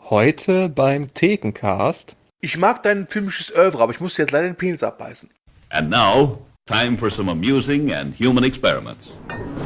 Heute beim Thekencast. Ich mag dein filmisches Oeuvre, aber ich musste jetzt leider den Penis abbeißen. And now, time for some amusing and human experiments.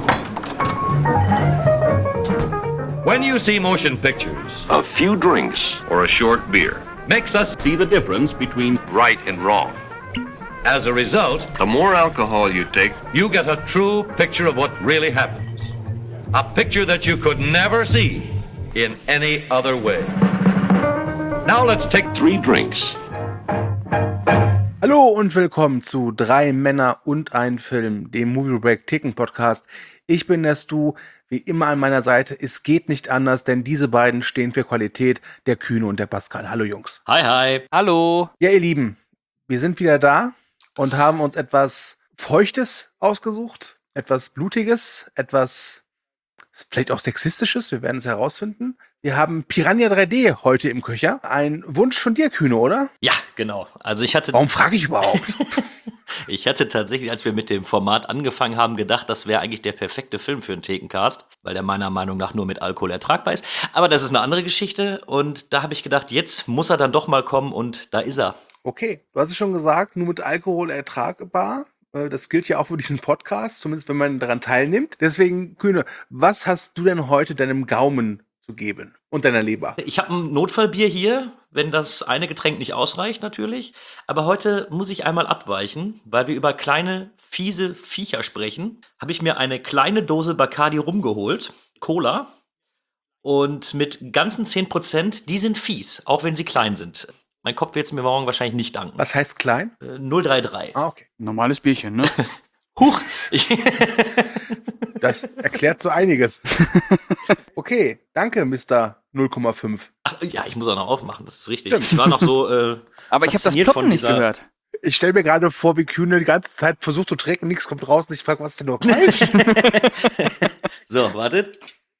When you see motion pictures, A few drinks or a short beer. makes us See the difference between Right and wrong. as a result, The more alcohol you take, you get a true picture of what really happens. A picture that you could never see in any other way. Now let's take 3 drinks. Hallo und willkommen zu 3 Männer und ein Film, dem Movie Break Theken Podcast. Ich bin der Stu, wie immer an meiner Seite. Es geht nicht anders, denn diese beiden stehen für Qualität, der Kühne und der Pascal. Hallo Jungs. Hi, hi. Hallo. Ja, ihr Lieben, wir sind wieder da und haben uns etwas Feuchtes ausgesucht, etwas Blutiges, etwas vielleicht auch Sexistisches, wir werden es herausfinden. Wir haben Piranha 3D heute im Köcher. Ein Wunsch von dir, Kühne, oder? Ja, genau. Also ich hatte Frage ich überhaupt? tatsächlich, als wir mit dem Format angefangen haben, gedacht, das wäre eigentlich der perfekte Film für einen Thekencast, weil der meiner Meinung nach nur mit Alkohol ertragbar ist. Aber das ist eine andere Geschichte und da habe ich gedacht, jetzt muss er dann doch mal kommen und da ist er. Okay, du hast es schon gesagt, nur mit Alkohol ertragbar. Das gilt ja auch für diesen Podcast, zumindest wenn man daran teilnimmt. Deswegen, Kühne, was hast du denn heute deinem Gaumen zu geben und deiner Leber? Ich habe ein Notfallbier hier, wenn das eine Getränk nicht ausreicht natürlich. Aber heute muss ich einmal abweichen, weil wir über kleine, fiese Viecher sprechen. Habe ich mir eine kleine Dose Bacardi rumgeholt, Cola. Und mit ganzen 10%, die sind fies, auch wenn sie klein sind. Mein Kopf wird es mir morgen wahrscheinlich nicht danken. Was heißt klein? 033. Ah, okay. Normales Bierchen, ne? Huch! Das erklärt so einiges. Okay, danke, Mr. 0,5. Ach, ja, ich muss auch noch aufmachen, das ist richtig. Stimmt. Ich war noch so Aber ich habe das fasziniert Ploppen von nicht dieser- gehört. Ich stelle mir gerade vor, wie Kühne die ganze Zeit versucht zu trinken, nichts kommt raus und ich frage, was ist denn noch falsch? So, wartet.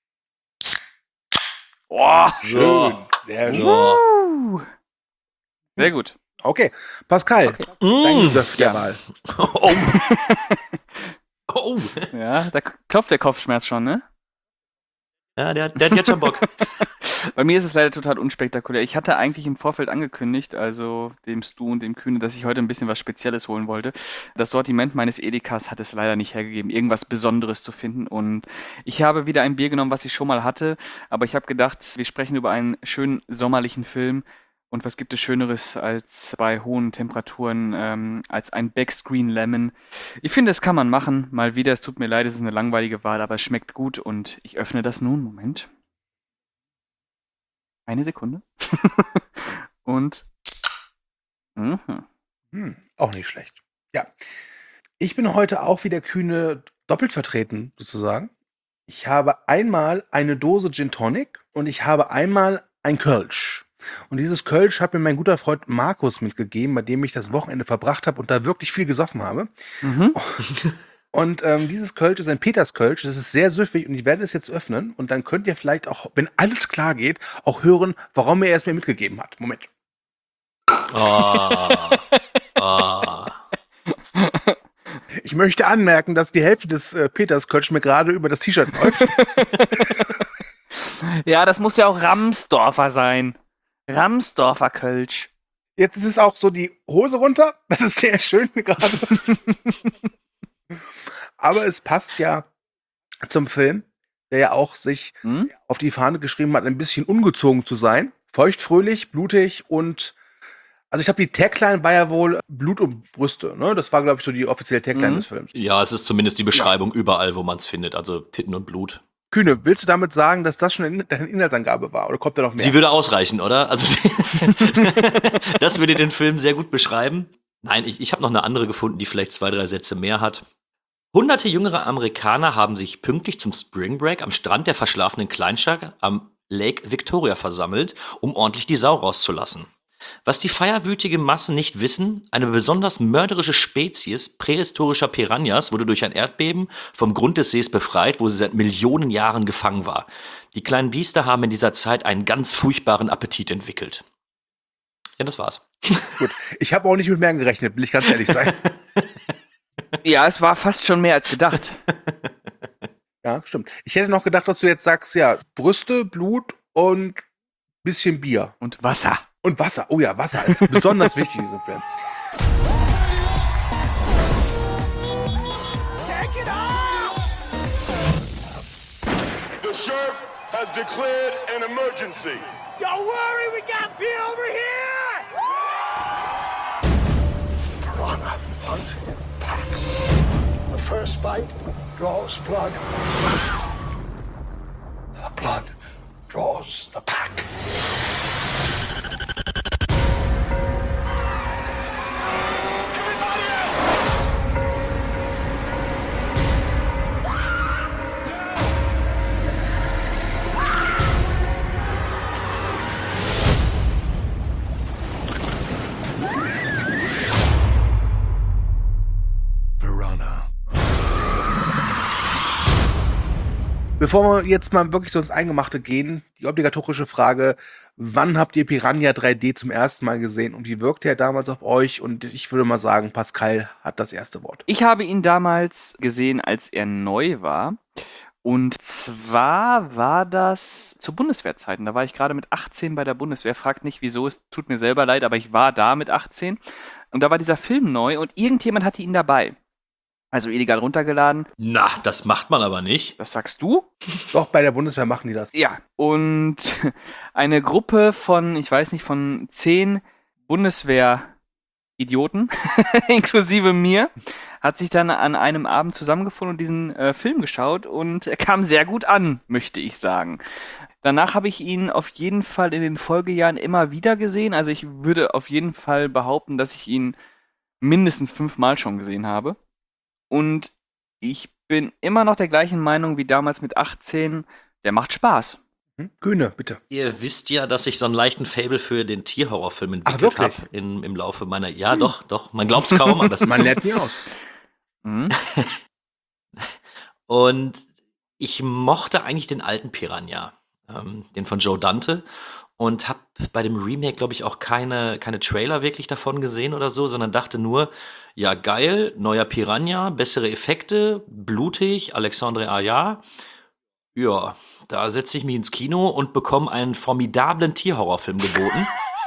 Oh, Schön, sehr schön. So. sehr gut. Okay, Pascal, dein Gesöff der Ja. Wahl. Oh. Oh. Ja, da klopft der Kopfschmerz schon, ne? Ja, der hat jetzt schon Bock. Bei mir ist es leider total unspektakulär. Ich hatte eigentlich im Vorfeld angekündigt, also dem Stu und dem Kühne, dass ich heute ein bisschen was Spezielles holen wollte. Das Sortiment meines Edekas hat es leider nicht hergegeben, irgendwas Besonderes zu finden. Und ich habe wieder ein Bier genommen, was ich schon mal hatte. Aber ich habe gedacht, wir sprechen über einen schönen sommerlichen Film. Und was gibt es Schöneres als bei hohen Temperaturen, als ein Backscreen Lemon? Ich finde, das kann man machen. Mal wieder, es tut mir leid, es ist eine langweilige Wahl, aber es schmeckt gut. Und ich öffne das nun. Moment. Eine Sekunde. Und. Mhm. Auch nicht schlecht. Ja. Ich bin heute auch wieder Kühne doppelt vertreten, sozusagen. Ich habe einmal eine Dose Gin Tonic und ich habe einmal ein Kölsch. Und dieses Kölsch hat mir mein guter Freund Markus mitgegeben, bei dem ich das Wochenende verbracht habe und da wirklich viel gesoffen habe. Mhm. Und dieses Kölsch ist ein Peters-Kölsch. Das ist sehr süffig und ich werde es jetzt öffnen. Und dann könnt ihr vielleicht auch, wenn alles klar geht, auch hören, warum er es mir mitgegeben hat. Moment. Oh. Oh. Ich möchte anmerken, dass die Hälfte des Peters-Kölsch mir gerade über das T-Shirt läuft. Ja, das muss ja auch Ramsdorfer sein. Ramsdorfer Kölsch. Jetzt ist es auch so die Hose runter. Das ist sehr schön gerade. Aber es passt ja zum Film, der ja auch sich Hm? auf die Fahne geschrieben hat, ein bisschen ungezogen zu sein. Feuchtfröhlich, blutig und also ich glaube, die Tagline war ja wohl Blut und Brüste. Ne? Das war, glaube ich, so die offizielle Tagline des Films. Ja, es ist zumindest die Beschreibung überall, wo man es findet. Also Titten und Blut. Kühne, willst du damit sagen, dass das schon deine Inhaltsangabe war? Oder kommt da noch mehr? Sie würde ausreichen, oder? Also das würde den Film sehr gut beschreiben. Nein, ich habe noch eine andere gefunden, die vielleicht 2, 3 Sätze mehr hat. Hunderte jüngere Amerikaner haben sich pünktlich zum Spring Break am Strand der verschlafenen Kleinstadt am Lake Victoria versammelt, um ordentlich die Sau rauszulassen. Was die feierwütige Massen nicht wissen, eine besonders mörderische Spezies prähistorischer Piranhas wurde durch ein Erdbeben vom Grund des Sees befreit, wo sie seit Millionen Jahren gefangen war. Die kleinen Biester haben in dieser Zeit einen ganz furchtbaren Appetit entwickelt. Ja, das war's. Gut, ich habe auch nicht mit mehr gerechnet, will ich ganz ehrlich sein. Ja, es war fast schon mehr als gedacht. Ja, stimmt. Ich hätte noch gedacht, dass du jetzt sagst, ja, Brüste, Blut und bisschen Bier. Und Wasser. Und Wasser. Oh ja, Wasser ist besonders wichtig in diesem Film. The sheriff has declared an emergency. Don't worry, we got beer over here! Piranha hunt in packs. The first bite draws blood. The blood draws the pack. Bevor wir jetzt mal wirklich so ins Eingemachte gehen, die obligatorische Frage, wann habt ihr Piranha 3D zum ersten Mal gesehen und wie wirkte er damals auf euch? Und ich würde mal sagen, Pascal hat das erste Wort. Ich habe ihn damals gesehen, als er neu war. Und zwar war das zu Bundeswehrzeiten. Da war ich gerade mit 18 bei der Bundeswehr. Fragt nicht, wieso, es tut mir selber leid, aber ich war da mit 18. Und da war dieser Film neu und irgendjemand hatte ihn dabei. Also illegal runtergeladen. Na, das macht man aber nicht. Das sagst du? Doch, bei der Bundeswehr machen die das. Ja, und eine Gruppe von, ich weiß nicht, von 10 Bundeswehr-Idioten, inklusive mir, hat sich dann an einem Abend zusammengefunden und diesen Film geschaut und er kam sehr gut an, möchte ich sagen. Danach habe ich ihn auf jeden Fall in den Folgejahren immer wieder gesehen. Also ich würde auf jeden Fall behaupten, dass ich ihn mindestens 5-mal schon gesehen habe. Und ich bin immer noch der gleichen Meinung wie damals mit 18. Der macht Spaß. Kühne, bitte. Ihr wisst ja, dass ich so einen leichten Faible für den Tierhorrorfilm Ach, entwickelt wirklich? habe im Laufe meiner. Ja, doch. Man glaubt es kaum, aber das ist Man so. lernt nie aus. Mhm. Und ich mochte eigentlich den alten Piranha, den von Joe Dante. Und habe bei dem Remake, glaube ich, auch keine Trailer wirklich davon gesehen oder so, sondern dachte nur, ja geil, neuer Piranha, bessere Effekte, blutig, Alexandre Aja. Ja, da setze ich mich ins Kino und bekomme einen formidablen Tierhorrorfilm geboten.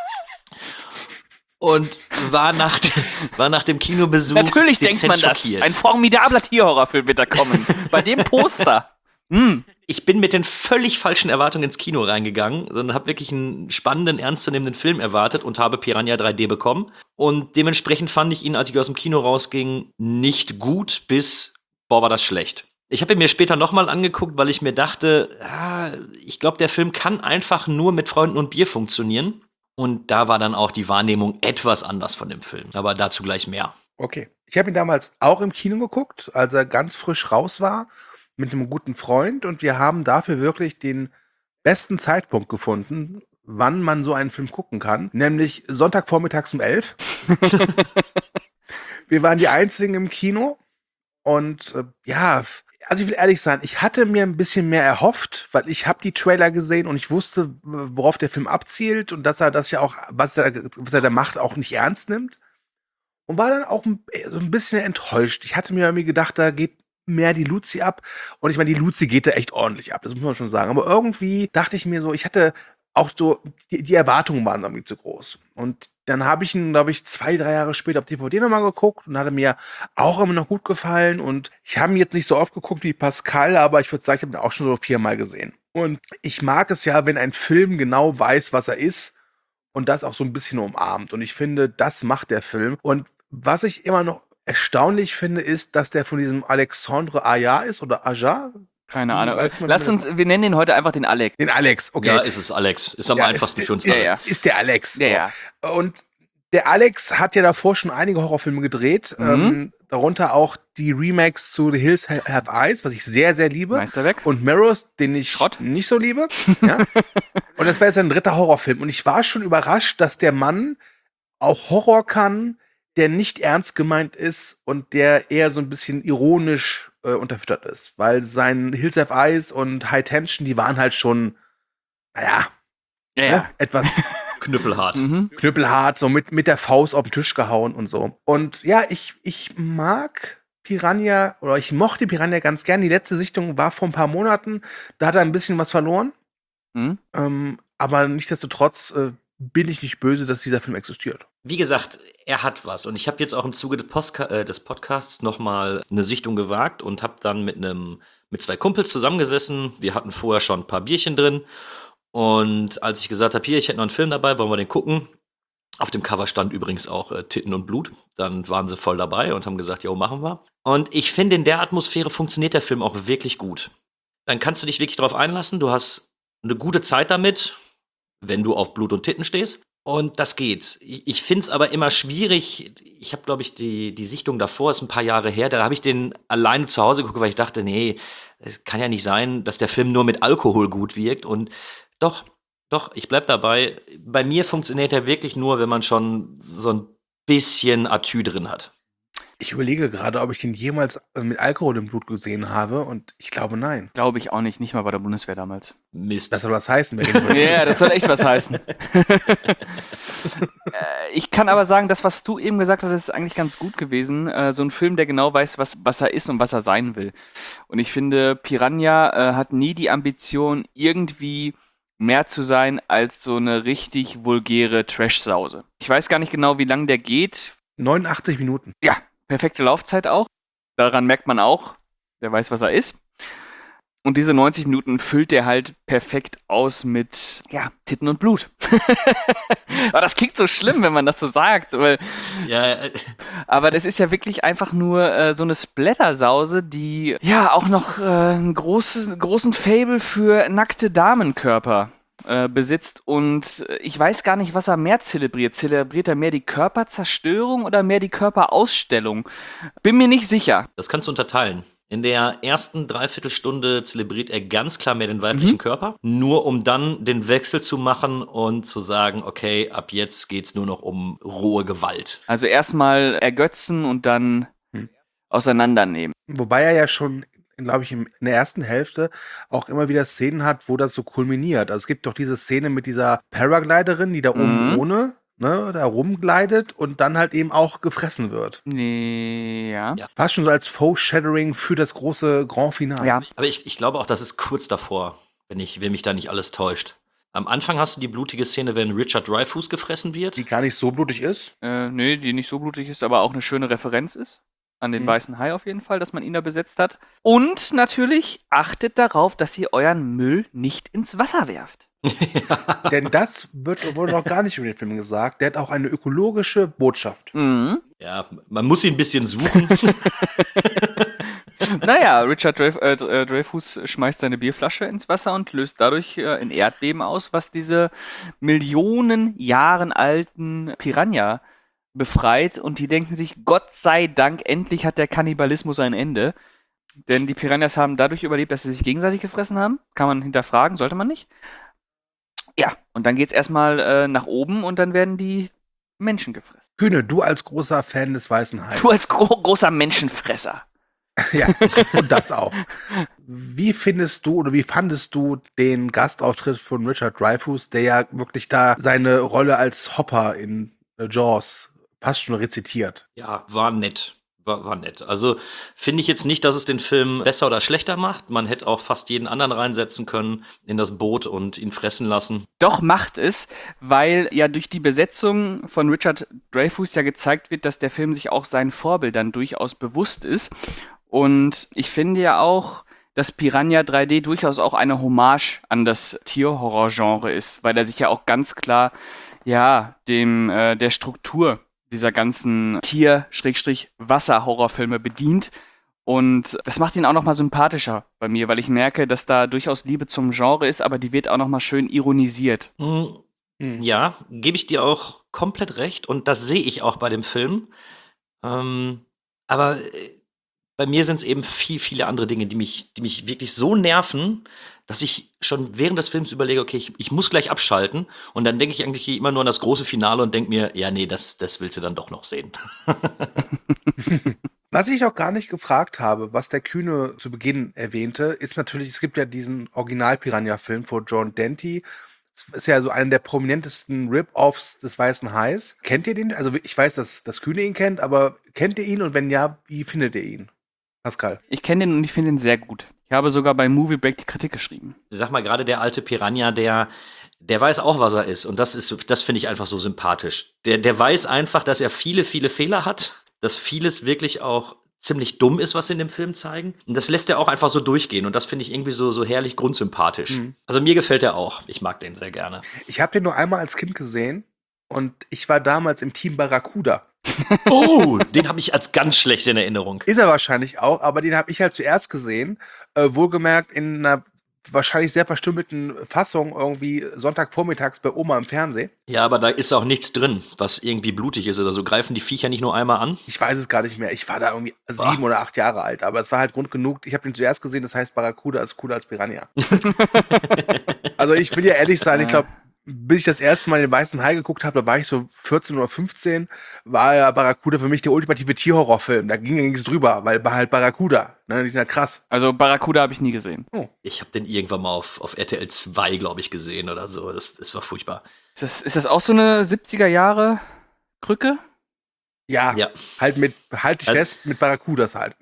Und war nach dem Kinobesuch Natürlich denkt man das. schockiert. Ein formidabler Tierhorrorfilm wird da kommen. Bei dem Poster. Ich bin mit den völlig falschen Erwartungen ins Kino reingegangen, sondern habe wirklich einen spannenden, ernstzunehmenden Film erwartet und habe Piranha 3D bekommen. Und dementsprechend fand ich ihn, als ich aus dem Kino rausging, nicht gut bis, war das schlecht. Ich habe ihn mir später nochmal angeguckt, weil ich mir dachte, ich glaube, der Film kann einfach nur mit Freunden und Bier funktionieren. Und da war dann auch die Wahrnehmung etwas anders von dem Film. Aber dazu gleich mehr. Okay. Ich habe ihn damals auch im Kino geguckt, als er ganz frisch raus war, mit einem guten Freund. Und wir haben dafür wirklich den besten Zeitpunkt gefunden, wann man so einen Film gucken kann. Nämlich Sonntagvormittags um 11. Wir waren die Einzigen im Kino. Und also ich will ehrlich sein, ich hatte mir ein bisschen mehr erhofft, weil ich habe die Trailer gesehen und ich wusste, worauf der Film abzielt und dass er das ja auch, was er da macht, auch nicht ernst nimmt. Und war dann auch so ein bisschen enttäuscht. Ich hatte mir irgendwie gedacht, da geht mehr die Luzi ab. Und ich meine, die Luzi geht da echt ordentlich ab, das muss man schon sagen. Aber irgendwie dachte ich mir so, ich hatte auch so, die Erwartungen waren irgendwie zu groß. Und dann habe ich ihn, glaube ich, 2-3 Jahre später auf DVD nochmal geguckt und hatte mir auch immer noch gut gefallen. Und ich habe ihn jetzt nicht so oft geguckt wie Pascal, aber ich würde sagen, ich habe ihn auch schon so 4-mal gesehen. Und ich mag es ja, wenn ein Film genau weiß, was er ist und das auch so ein bisschen umarmt. Und ich finde, das macht der Film. Und was ich immer noch erstaunlich finde, ist, dass der von diesem Alexandre Aja ist oder Aja. Keine Ahnung. Weiß man, Lass uns, wir nennen ihn heute einfach den Alex. Den Alex, okay. Ja, ist es Alex. Ist am Ja, einfachsten für uns ist, alle. ist der Alex. Ja. Und der Alex hat ja davor schon einige Horrorfilme gedreht, darunter auch die Remakes zu The Hills Have Eyes, was ich sehr, sehr liebe. Meisterwerk. Und Mirrors, den ich Schrott. nicht so liebe. Ja. Und das war jetzt ein 3. Horrorfilm. Und ich war schon überrascht, dass der Mann auch Horror kann, der nicht ernst gemeint ist und der eher so ein bisschen ironisch unterfüttert ist. Weil sein Hills Have Eyes und High Tension, die waren halt schon, etwas Knüppelhart. knüppelhart, so mit der Faust auf den Tisch gehauen und so. Und ja, ich mag Piranha, oder ich mochte Piranha ganz gern. Die letzte Sichtung war vor ein paar Monaten, da hat er ein bisschen was verloren. aber nichtsdestotrotz bin ich nicht böse, dass dieser Film existiert. Wie gesagt, er hat was. Und ich habe jetzt auch im Zuge des Podcasts nochmal eine Sichtung gewagt und habe dann mit 2 Kumpels zusammengesessen. Wir hatten vorher schon ein paar Bierchen drin. Und als ich gesagt habe, hier, ich hätte noch einen Film dabei, wollen wir den gucken? Auf dem Cover stand übrigens auch Titten und Blut. Dann waren sie voll dabei und haben gesagt, jo, machen wir. Und ich finde, in der Atmosphäre funktioniert der Film auch wirklich gut. Dann kannst du dich wirklich drauf einlassen. Du hast eine gute Zeit damit, wenn du auf Blut und Titten stehst. Und das geht. Ich finde es aber immer schwierig. Ich habe, glaube ich, die Sichtung davor, ist ein paar Jahre her, da habe ich den alleine zu Hause geguckt, weil ich dachte, nee, es kann ja nicht sein, dass der Film nur mit Alkohol gut wirkt. Und doch, ich bleib dabei. Bei mir funktioniert er wirklich nur, wenn man schon so ein bisschen Atü drin hat. Ich überlege gerade, ob ich den jemals mit Alkohol im Blut gesehen habe und ich glaube, nein. Glaube ich auch nicht bei der Bundeswehr damals. Mist. Das soll was heißen. Wenn den Ja, das soll echt was heißen. Ich kann aber sagen, das, was du eben gesagt hast, ist eigentlich ganz gut gewesen. So ein Film, der genau weiß, was er ist und was er sein will. Und ich finde, Piranha hat nie die Ambition, irgendwie mehr zu sein als so eine richtig vulgäre Trash-Sause. Ich weiß gar nicht genau, wie lang der geht. 89 Minuten. Ja, perfekte Laufzeit auch. Daran merkt man auch, der weiß, was er ist. Und diese 90 Minuten füllt er halt perfekt aus mit, ja, Titten und Blut. Aber das klingt so schlimm, wenn man das so sagt. Weil, Ja, aber das ist ja wirklich einfach nur so eine Splatter-Sause, die ja auch noch einen großen Faible für nackte Damenkörper besitzt. Und ich weiß gar nicht, was er mehr zelebriert. Zelebriert er mehr die Körperzerstörung oder mehr die Körperausstellung? Bin mir nicht sicher. das kannst du unterteilen. In der ersten Dreiviertelstunde zelebriert er ganz klar mehr den weiblichen Körper, nur um dann den Wechsel zu machen und zu sagen, okay, ab jetzt geht's nur noch um rohe Gewalt. Also erstmal ergötzen und dann auseinandernehmen. Wobei er ja schon, glaube ich, in der ersten Hälfte auch immer wieder Szenen hat, wo das so kulminiert. Also es gibt doch diese Szene mit dieser Paragliderin, die da oben ohne, ne, da rumgleitet und dann halt eben auch gefressen wird. Nee, ja. Ja. Fast schon so als Foreshadowing für das große Grand Finale. Ja. Aber ich glaube auch, das ist kurz davor, wenn mich da nicht alles täuscht. Am Anfang hast du die blutige Szene, wenn Richard Dreyfuss gefressen wird. Die gar nicht so blutig ist. Nee, die nicht so blutig ist, aber auch eine schöne Referenz ist. An den Weißen Hai auf jeden Fall, dass man ihn da besetzt hat. Und natürlich achtet darauf, dass ihr euren Müll nicht ins Wasser werft. Denn das wurde noch gar nicht über den Film gesagt. Der hat auch eine ökologische Botschaft. Mhm. Ja, man muss ihn ein bisschen suchen. Naja, Richard Dreyfuss schmeißt seine Bierflasche ins Wasser und löst dadurch ein Erdbeben aus, was diese Millionen Jahren alten Piranha befreit. Und die denken sich, Gott sei Dank, endlich hat der Kannibalismus ein Ende. Denn die Piranhas haben dadurch überlebt, dass sie sich gegenseitig gefressen haben. Kann man hinterfragen, sollte man nicht. Ja, und dann geht's erstmal nach oben und dann werden die Menschen gefressen. Kühne, du als großer Fan des Weißen Hais. Du als großer Menschenfresser. Ja, und das auch. Wie findest du oder wie fandest du den Gastauftritt von Richard Dreyfuss, der ja wirklich da seine Rolle als Hopper in Jaws fast schon rezitiert? Ja, war nett. War nett. Also finde ich jetzt nicht, dass es den Film besser oder schlechter macht. Man hätte auch fast jeden anderen reinsetzen können in das Boot und ihn fressen lassen. Doch macht es, weil ja durch die Besetzung von Richard Dreyfuss ja gezeigt wird, dass der Film sich auch seinen Vorbildern durchaus bewusst ist. Und ich finde ja auch, dass Piranha 3D durchaus auch eine Hommage an das Tierhorror-Genre ist, weil er sich ja auch ganz klar ja der Struktur dieser ganzen Tier-Wasser-Horrorfilme bedient. Und das macht ihn auch nochmal sympathischer bei mir, weil ich merke, dass da durchaus Liebe zum Genre ist, aber die wird auch nochmal schön ironisiert. Ja, gebe ich dir auch komplett recht. Und das sehe ich auch bei dem Film. Aber bei mir sind es eben viele andere Dinge, die mich wirklich so nerven, dass ich schon während des Films überlege, okay, ich muss gleich abschalten. Und dann denke ich eigentlich immer nur an das große Finale und denke mir, ja, nee, das willst du dann doch noch sehen. Was ich noch gar nicht gefragt habe, was der Kühne zu Beginn erwähnte, ist natürlich, es gibt ja diesen Original-Piranha-Film von John Dante. Das ist ja so einer der prominentesten Rip-Offs des Weißen Hais. Kennt ihr den? Also ich weiß, dass Kühne ihn kennt, aber kennt ihr ihn? Und wenn ja, wie findet ihr ihn? Pascal. Ich kenne den und ich finde ihn sehr gut. Ich habe sogar bei Movie Break die Kritik geschrieben. Ich sag mal, gerade der alte Piranha, der der weiß auch, was er ist. Und das finde ich einfach so sympathisch. Der weiß einfach, dass er viele, viele Fehler hat, dass vieles wirklich auch ziemlich dumm ist, was sie in dem Film zeigen. Und das lässt er auch einfach so durchgehen. Und das finde ich irgendwie so herrlich grundsympathisch. Also mir gefällt er auch. Ich mag den sehr gerne. Ich habe den nur einmal als Kind gesehen und ich war damals im Team Barracuda. Oh, den habe ich als ganz schlecht in Erinnerung. Ist er wahrscheinlich auch, aber den habe ich halt zuerst gesehen. Wohlgemerkt in einer wahrscheinlich sehr verstümmelten Fassung irgendwie Sonntagvormittags bei Oma im Fernsehen. Ja, aber da ist auch nichts drin, was irgendwie blutig ist oder so. Greifen die Viecher nicht nur einmal an? Ich weiß es gar nicht mehr. Ich war da irgendwie 7 oder 8 Jahre alt, aber es war halt Grund genug. Ich habe den zuerst gesehen, das heißt Barracuda ist cooler als Piranha. Also ich will ja ehrlich sein, ich glaube, bis ich das erste Mal den Weißen Hai geguckt habe, da war ich so 14 oder 15, war ja Barracuda für mich der ultimative Tierhorrorfilm. Da ging ja nichts drüber, weil war halt Barracuda. Ne? Die sind ja krass. Also Barracuda habe ich nie gesehen. Ich habe den irgendwann mal auf RTL 2, glaube ich, gesehen oder so. Das war furchtbar. Ist das auch so eine 70er Jahre Krücke? Ja, Ja. halt dich fest, mit Barracudas halt.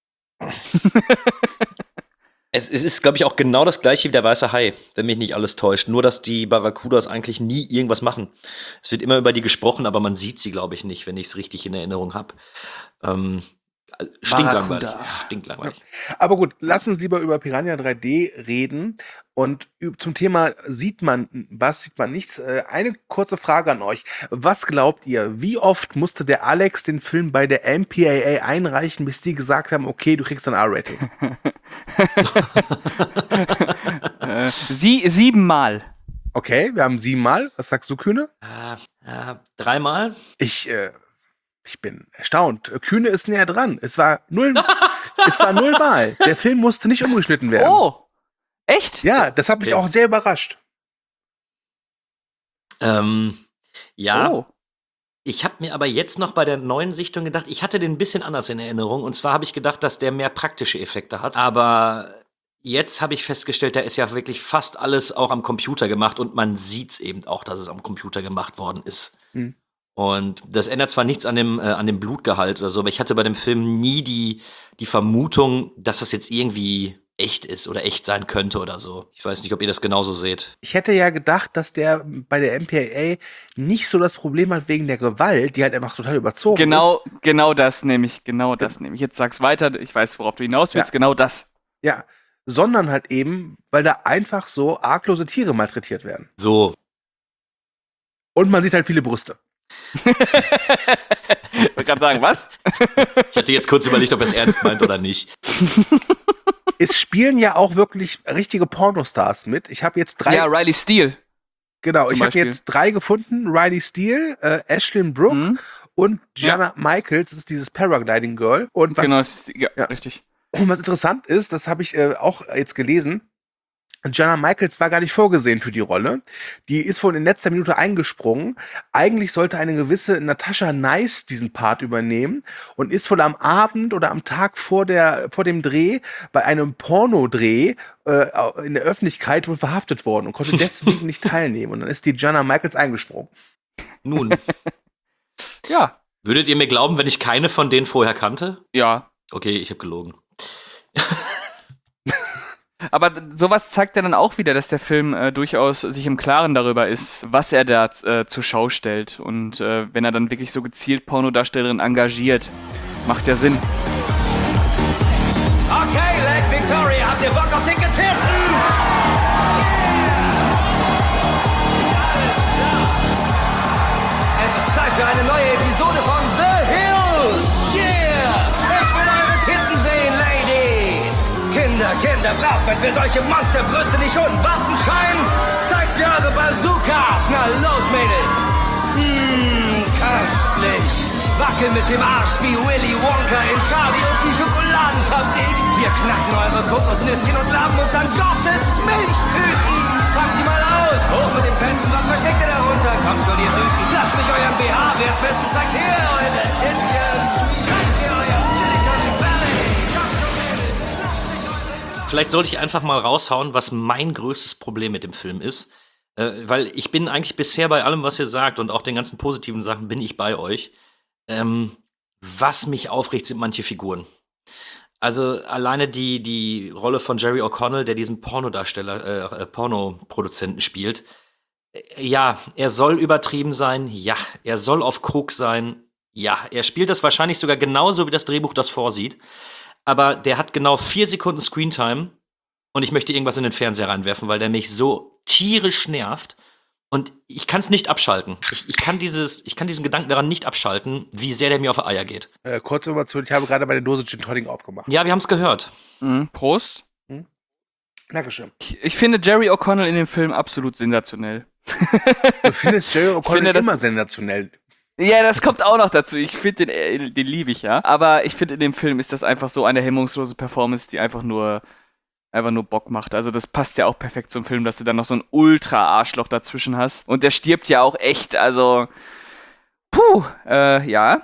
Es ist, glaube ich, auch genau das gleiche wie der Weiße Hai, wenn mich nicht alles täuscht. Nur, dass die Barracudas eigentlich nie irgendwas machen. Es wird immer über die gesprochen, aber man sieht sie, glaube ich, nicht, wenn ich es richtig in Erinnerung habe. Stinklangweilig. Stinklangweilig. Aber gut, lass uns lieber über Piranha 3D reden. Und zum Thema sieht man nicht? Eine kurze Frage an euch. Was glaubt ihr, wie oft musste der Alex den Film bei der MPAA einreichen, bis die gesagt haben, okay, du kriegst ein R-Rating? 7-mal. Okay, wir haben 7-mal. Was sagst du, Kühne? 3-mal? Ich bin erstaunt. Kühne ist näher dran. Es war 0-mal. Der Film musste nicht umgeschnitten werden. Oh, echt? Ja, das hat mich auch sehr überrascht. Ja. Oh. Ich habe mir aber jetzt noch bei der neuen Sichtung gedacht, ich hatte den ein bisschen anders in Erinnerung. Und zwar habe ich gedacht, dass der mehr praktische Effekte hat. Aber jetzt habe ich festgestellt, da ist ja wirklich fast alles auch am Computer gemacht. Und man sieht es eben auch, dass es am Computer gemacht worden ist. Hm. Und das ändert zwar nichts an dem Blutgehalt oder so, aber ich hatte bei dem Film nie die Vermutung, dass das jetzt irgendwie echt ist oder echt sein könnte oder so. Ich weiß nicht, ob ihr das genauso seht. Ich hätte ja gedacht, dass der bei der MPAA nicht so das Problem hat wegen der Gewalt, die halt einfach total überzogen ist. Genau das nehme ich. Jetzt sag's weiter, ich weiß, worauf du hinaus willst. Ja. Genau das. Ja, sondern halt eben, weil da einfach so arglose Tiere malträtiert werden. So. Und man sieht halt viele Brüste. Ich wollte gerade sagen, was? Ich hatte jetzt kurz überlegt, ob er es ernst meint oder nicht. Es spielen ja auch wirklich richtige Pornostars mit. Ich habe jetzt 3. Ja, Riley Steele. Genau, zum ich habe Beispiel. jetzt 3 gefunden. Riley Steele, Ashlyn Brooke und Gianna Michaels. Das ist dieses Paragliding Girl. Und was, Genau, Ja. richtig. und was interessant ist, das habe ich auch jetzt gelesen, Gianna Michaels war gar nicht vorgesehen für die Rolle. Die ist wohl in letzter Minute eingesprungen. Eigentlich sollte eine gewisse Natasha Nice diesen Part übernehmen und ist wohl am Abend oder am Tag vor dem Dreh bei einem Pornodreh in der Öffentlichkeit wohl verhaftet worden und konnte deswegen nicht teilnehmen. Und dann ist die Gianna Michaels eingesprungen. Nun, Ja, würdet ihr mir glauben, wenn ich keine von denen vorher kannte? ja. Okay, ich habe gelogen. Aber sowas zeigt ja dann auch wieder, dass der Film durchaus sich im Klaren darüber ist, was er da zur Schau stellt. Und wenn er dann wirklich so gezielt Pornodarstellerin engagiert, macht ja Sinn. Okay, Lake Victoria, habt ihr Bock auf dicke Titten? Es ist Zeit für eine neue Episode von The Hills. Yeah! Ich will eure Titten sehen, Lady! Kinder, braucht man für solche Monsterbrüste nicht und Waffenschein? Zeigt mir eure Bazookas! Na los, Mädels! Köstlich! Wackel mit dem Arsch wie Willy Wonka in Charlie und die Schokoladenfabrik! Wir knacken eure Kokosnüsschen und laben uns an Gottes Milchtüten! Fangt sie mal aus! Hoch mit den Fetzen, was versteckt ihr darunter? Kommt schon, ihr Süßen! Lasst mich euren BH wertmessen! Zeigt her, eure Tittchen! Zeigt her euer Silicon Valley! Kommt schon mit! Vielleicht sollte ich einfach mal raushauen, was mein größtes Problem mit dem Film ist. Weil ich bin eigentlich bisher bei allem, was ihr sagt und auch den ganzen positiven Sachen bin ich bei euch. Was mich aufregt, sind manche Figuren. Also alleine die Rolle von Jerry O'Connell, der diesen Pornoproduzenten spielt, Ja, er soll übertrieben sein. Ja, er soll auf Koks sein. Ja, er spielt das wahrscheinlich sogar genauso, wie das Drehbuch das vorsieht. Aber der hat genau 4 Sekunden Screentime und ich möchte irgendwas in den Fernseher reinwerfen, weil der mich so tierisch nervt. Und ich kann es nicht abschalten. Ich kann diesen Gedanken daran nicht abschalten, wie sehr der mir auf die Eier geht. Kurze Information, ich habe gerade meine Dose Gin Tonic aufgemacht. Ja, wir haben es gehört. Prost. Dankeschön. Ich finde Jerry O'Connell in dem Film absolut sensationell. Du findest Jerry Ich finde, O'Connell das- immer sensationell. Ja, das kommt auch noch dazu. Ich finde, den liebe ich, ja. Aber ich finde, in dem Film ist das einfach so eine hemmungslose Performance, die einfach nur Bock macht. Also das passt ja auch perfekt zum Film, dass du dann noch so ein Ultra-Arschloch dazwischen hast. Und der stirbt ja auch echt, also ja.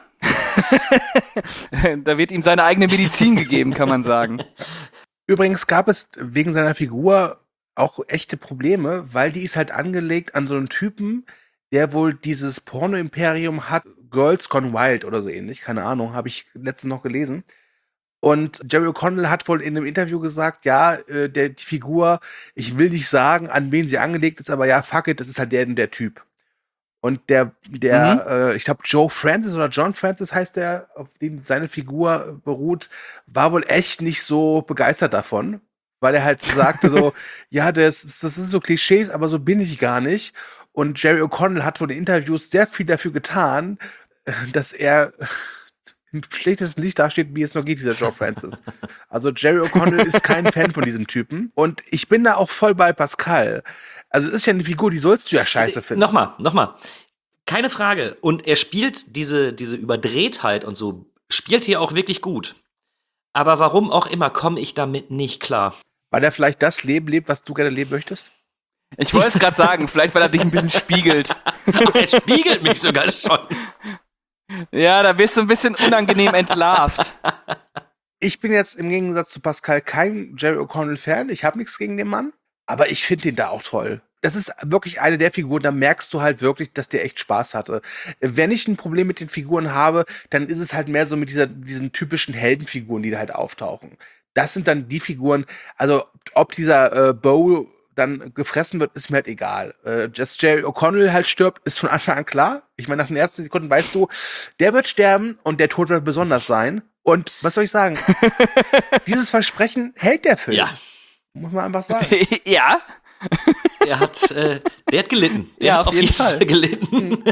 Da wird ihm seine eigene Medizin gegeben, kann man sagen. Übrigens gab es wegen seiner Figur auch echte Probleme, weil die ist halt angelegt an so einen Typen, der wohl dieses Porno-Imperium hat, Girls Gone Wild oder so ähnlich, keine Ahnung, habe ich letztens noch gelesen. Und Jerry O'Connell hat wohl in einem Interview gesagt, ja, die Figur, ich will nicht sagen, an wen sie angelegt ist, aber ja, fuck it, das ist halt der Typ. Und ich glaube, Joe Francis oder John Francis heißt der, auf dem seine Figur beruht, war wohl echt nicht so begeistert davon, weil er halt sagte so, ja, das sind so Klischees, aber so bin ich gar nicht. Und Jerry O'Connell hat wohl in Interviews sehr viel dafür getan, dass er im schlechtesten Licht dasteht, wie es noch geht, dieser Joe Francis. Also Jerry O'Connell ist kein Fan von diesem Typen. Und ich bin da auch voll bei Pascal. Also es ist ja eine Figur, die sollst du ja scheiße finden. Nochmal. Keine Frage. Und er spielt diese Überdrehtheit und so, spielt hier auch wirklich gut. Aber warum auch immer komme ich damit nicht klar. Weil er vielleicht das Leben lebt, was du gerne leben möchtest? Ich wollte es gerade sagen, vielleicht weil er dich ein bisschen spiegelt. Aber er spiegelt mich sogar schon. Ja, da bist du ein bisschen unangenehm entlarvt. Ich bin jetzt im Gegensatz zu Pascal kein Jerry O'Connell-Fan. Ich habe nichts gegen den Mann. Aber ich finde den da auch toll. Das ist wirklich eine der Figuren, da merkst du halt wirklich, dass der echt Spaß hatte. Wenn ich ein Problem mit den Figuren habe, dann ist es halt mehr so mit diesen typischen Heldenfiguren, die da halt auftauchen. Das sind dann die Figuren, also ob dieser Bo dann gefressen wird, ist mir halt egal. Dass Jerry O'Connell halt stirbt, ist von Anfang an klar. Ich meine, nach den ersten Sekunden weißt du, der wird sterben und der Tod wird besonders sein. Und was soll ich sagen? Dieses Versprechen hält der Film. Ja. Muss man einfach sagen. Ja. Der hat gelitten. Der Ja, hat auf jeden Fall. gelitten.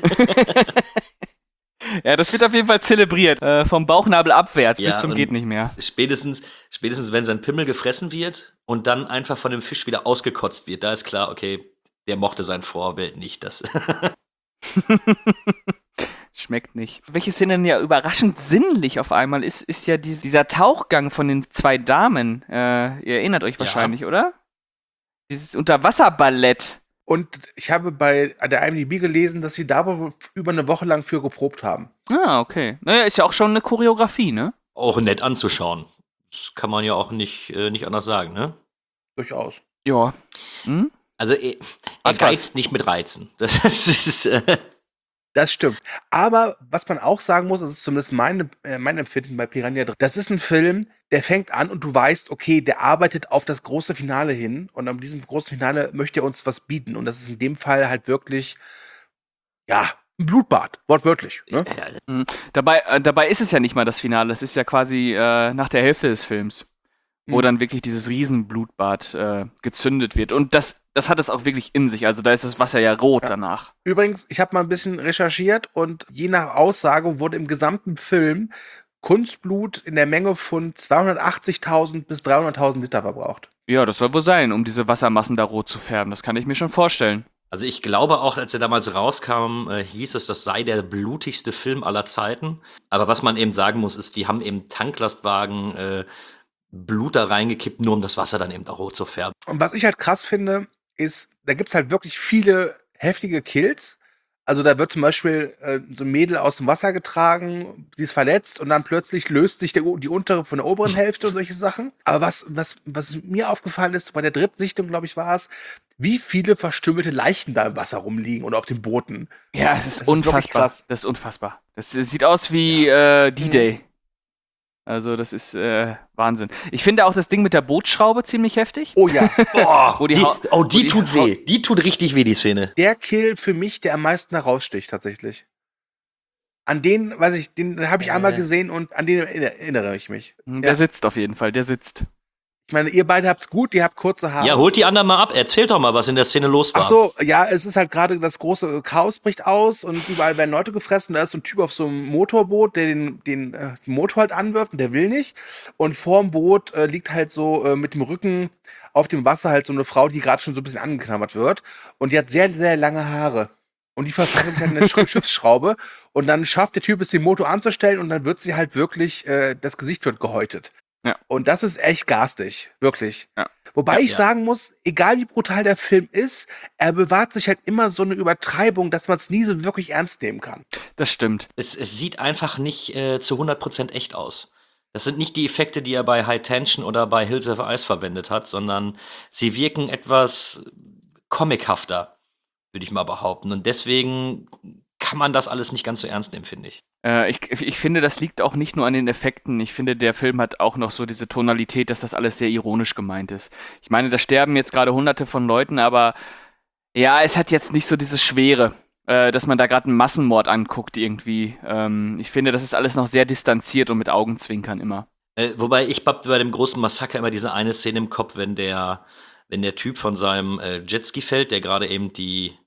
Ja, das wird auf jeden Fall zelebriert. Vom Bauchnabel abwärts Ja, bis zum und geht nicht mehr. Spätestens, wenn sein Pimmel gefressen wird und dann einfach von dem Fisch wieder ausgekotzt wird, da ist klar, okay, der mochte sein Vorbild nicht. Das Schmeckt nicht. Welche Szene ja überraschend sinnlich auf einmal ist ja dieser Tauchgang von den 2 Damen. Ihr erinnert euch wahrscheinlich, oder? Dieses Unterwasserballett. Und ich habe bei der IMDb gelesen, dass sie da wohl über eine Woche lang für geprobt haben. Ah, okay. Naja, ist ja auch schon eine Choreografie, ne? auch nett anzuschauen. Das kann man ja auch nicht anders sagen, ne? Durchaus. Ja. Hm? Also er Hat reizt nicht mit Reizen. Das ist Das stimmt. Aber was man auch sagen muss, das ist zumindest mein Empfinden bei Piranha 3, das ist ein Film, der fängt an und du weißt, okay, der arbeitet auf das große Finale hin und an diesem großen Finale möchte er uns was bieten. Und das ist in dem Fall halt wirklich, ja, ein Blutbad, wortwörtlich. Ne? Dabei ist es ja nicht mal das Finale, das ist ja quasi nach der Hälfte des Films, wo dann wirklich dieses Riesenblutbad gezündet wird. Und das hat es auch wirklich in sich, also da ist das Wasser ja rot danach. Übrigens, ich habe mal ein bisschen recherchiert und je nach Aussage wurde im gesamten Film Kunstblut in der Menge von 280.000 bis 300.000 Liter verbraucht. Ja, das soll wohl sein, um diese Wassermassen da rot zu färben, das kann ich mir schon vorstellen. Also ich glaube auch, als er damals rauskam, hieß es, das sei der blutigste Film aller Zeiten. Aber was man eben sagen muss, ist, die haben eben Tanklastwagen Blut da reingekippt, nur um das Wasser dann eben auch rot zu färben. Und was ich halt krass finde, ist, da gibt es halt wirklich viele heftige Kills. Also da wird zum Beispiel so ein Mädel aus dem Wasser getragen, sie ist verletzt und dann plötzlich löst sich die untere von der oberen Hälfte und solche Sachen. Aber was mir aufgefallen ist, bei der Drittsichtung, glaube ich, war es, wie viele verstümmelte Leichen da im Wasser rumliegen oder auf den Booten. Ja, es ist Das ist wirklich unfassbar. krass. Das ist unfassbar. Das sieht aus wie D-Day. Also das ist Wahnsinn. Ich finde auch das Ding mit der Bootsschraube ziemlich heftig. Oh ja. Wo Die tut weh. Die tut richtig weh, die Szene. Der Kill für mich, der am meisten heraussticht, tatsächlich. An den, weiß ich, den habe ich einmal gesehen und an den erinnere ich mich. Der sitzt auf jeden Fall, der sitzt. Ich meine, ihr beide habt's gut, ihr habt kurze Haare. Ja, holt die anderen mal ab. Erzählt doch mal, was in der Szene los war. Ach so, ja, es ist halt gerade das große Chaos bricht aus und überall werden Leute gefressen. Da ist so ein Typ auf so einem Motorboot, der den Motor halt anwirft und der will nicht. Und vorm Boot liegt halt so mit dem Rücken auf dem Wasser halt so eine Frau, die gerade schon so ein bisschen angeknabbert wird. Und die hat sehr, sehr lange Haare. Und die verfangen sich halt in der Schiffsschraube. Und dann schafft der Typ es, den Motor anzustellen und dann wird sie halt wirklich, das Gesicht wird gehäutet. Ja. Und das ist echt garstig, wirklich. Ja. Wobei ich sagen muss, egal wie brutal der Film ist, er bewahrt sich halt immer so eine Übertreibung, dass man es nie so wirklich ernst nehmen kann. Das stimmt. Es sieht einfach nicht zu 100% echt aus. Das sind nicht die Effekte, die er bei High Tension oder bei Hills of Ice verwendet hat, sondern sie wirken etwas comichafter, würde ich mal behaupten. Und deswegen kann man das alles nicht ganz so ernst nehmen, finde ich. Ich finde, das liegt auch nicht nur an den Effekten. Ich finde, der Film hat auch noch so diese Tonalität, dass das alles sehr ironisch gemeint ist. Ich meine, da sterben jetzt gerade Hunderte von Leuten, aber ja, es hat jetzt nicht so dieses Schwere, dass man da gerade einen Massenmord anguckt irgendwie. Ich finde, das ist alles noch sehr distanziert und mit Augenzwinkern immer. Wobei ich hab bei dem großen Massaker immer diese eine Szene im Kopf, wenn der Typ von seinem Jetski fällt, der gerade eben die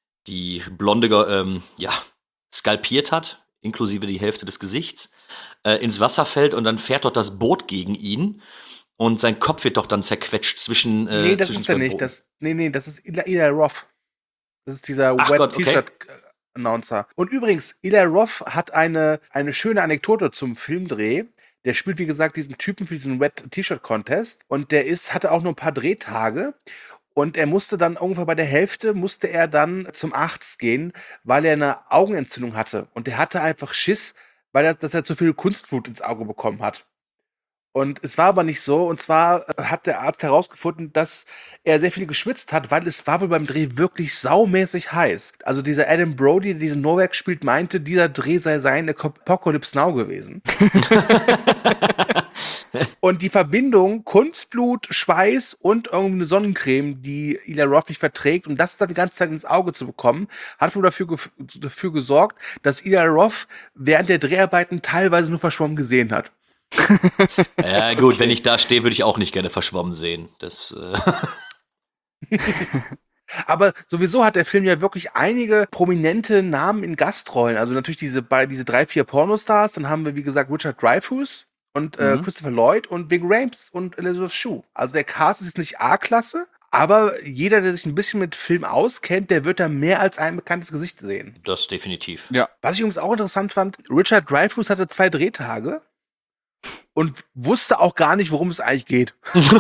Blonde skalpiert hat, inklusive die Hälfte des Gesichts, ins Wasser fällt und dann fährt dort das Boot gegen ihn und sein Kopf wird doch dann zerquetscht zwischen Nee, das zwischen ist er zwei nicht. Booten. Das ist Eli Roth. Das ist dieser Ach Gott, okay. Wet-T-Shirt-Announcer. Und übrigens, Eli Roth hat eine schöne Anekdote zum Filmdreh. Der spielt, wie gesagt, diesen Typen für diesen Wet-T-Shirt-Contest und hatte auch nur ein paar Drehtage. Und er musste dann irgendwann bei der Hälfte, zum Arzt gehen, weil er eine Augenentzündung hatte. Und der hatte einfach Schiss, dass er zu viel Kunstblut ins Auge bekommen hat. Und es war aber nicht so. Und zwar hat der Arzt herausgefunden, dass er sehr viel geschwitzt hat, weil es war wohl beim Dreh wirklich saumäßig heiß. Also dieser Adam Brody, der diesen Novak spielt, meinte, dieser Dreh sei sein Apocalypse Now gewesen. Und die Verbindung Kunstblut, Schweiß und irgendwie eine Sonnencreme, die Eli Roth nicht verträgt, und das dann die ganze Zeit ins Auge zu bekommen, hat wohl dafür gesorgt, dass Eli Roth während der Dreharbeiten teilweise nur verschwommen gesehen hat. Ja gut, wenn ich da stehe, würde ich auch nicht gerne verschwommen sehen. Aber sowieso hat der Film ja wirklich einige prominente Namen in Gastrollen. Also natürlich diese 3, 4 Pornostars. Dann haben wir, wie gesagt, Richard Dreyfuss und Christopher Lloyd und Ving Rhames und Elizabeth Shue. Also der Cast ist jetzt nicht A-Klasse, aber jeder, der sich ein bisschen mit Film auskennt, der wird da mehr als ein bekanntes Gesicht sehen. Das definitiv. Ja. Was ich übrigens auch interessant fand, Richard Dreyfuss hatte 2 Drehtage und wusste auch gar nicht, worum es eigentlich geht.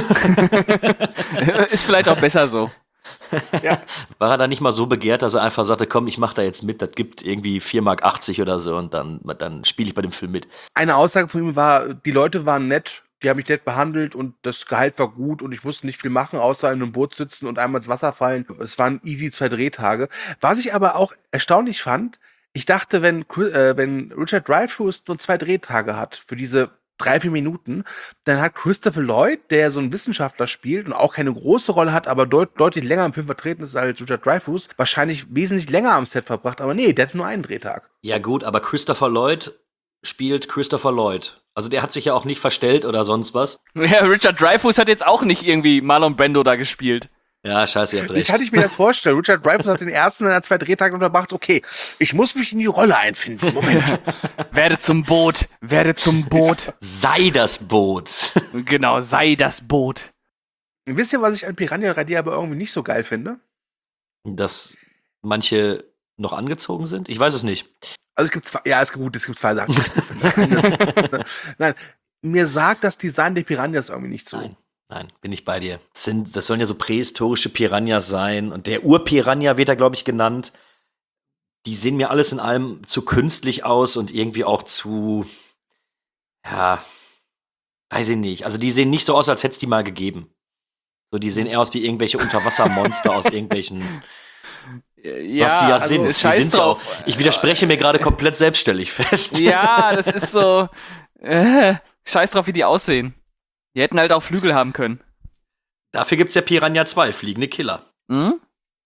Ist vielleicht auch besser so. Ja. War er da nicht mal so begehrt, dass er einfach sagte, komm, ich mach da jetzt mit, das gibt irgendwie 4,80 Mark oder so und dann spiele ich bei dem Film mit. Eine Aussage von ihm war, die Leute waren nett, die haben mich nett behandelt und das Gehalt war gut und ich musste nicht viel machen, außer in einem Boot sitzen und einmal ins Wasser fallen. Es waren easy 2 Drehtage. Was ich aber auch erstaunlich fand, ich dachte, wenn Richard Dreyfuss nur 2 Drehtage hat für diese 3, 4 Minuten, dann hat Christopher Lloyd, der so einen Wissenschaftler spielt und auch keine große Rolle hat, aber deutlich länger im Film vertreten ist als Richard Dreyfuss, wahrscheinlich wesentlich länger am Set verbracht. Aber nee, der hat nur einen Drehtag. Ja gut, aber Christopher Lloyd spielt Christopher Lloyd. Also der hat sich ja auch nicht verstellt oder sonst was. Ja, Richard Dreyfuss hat jetzt auch nicht irgendwie Marlon Brando da gespielt. Ja, scheiße, ihr habt Wie recht. kann ich mir das vorstellen? Richard Dreyfuss hat den ersten in 2 Drehtagen unterbracht. Okay, ich muss mich in die Rolle einfinden. Moment. Werde zum Boot. Sei das Boot. Genau, sei das Boot. Wisst ihr, was ich an Piranha 3D aber irgendwie nicht so geil finde? Dass manche noch angezogen sind? Ich weiß es nicht. Also es gibt 2 Sachen, die ich gut finde. Nein, mir sagt das Design der Piranhas irgendwie nicht zu. Nein, bin ich bei dir. Das sollen ja so prähistorische Piranhas sein. Und der Ur-Piranha wird da, glaube ich, genannt. Die sehen mir alles in allem zu künstlich aus und irgendwie auch zu, ja, weiß ich nicht. Also die sehen nicht so aus, als hätte es die mal gegeben. So, die sehen eher aus wie irgendwelche Unterwassermonster aus irgendwelchen, Ja, was sie ja also sind. Die scheiß sind ja auch, drauf. ich widerspreche mir gerade komplett selbstständig fest. Ja, das ist so. Scheiß drauf, wie die aussehen. Die hätten halt auch Flügel haben können. Dafür gibt's ja Piranha 2, fliegende Killer. Hm?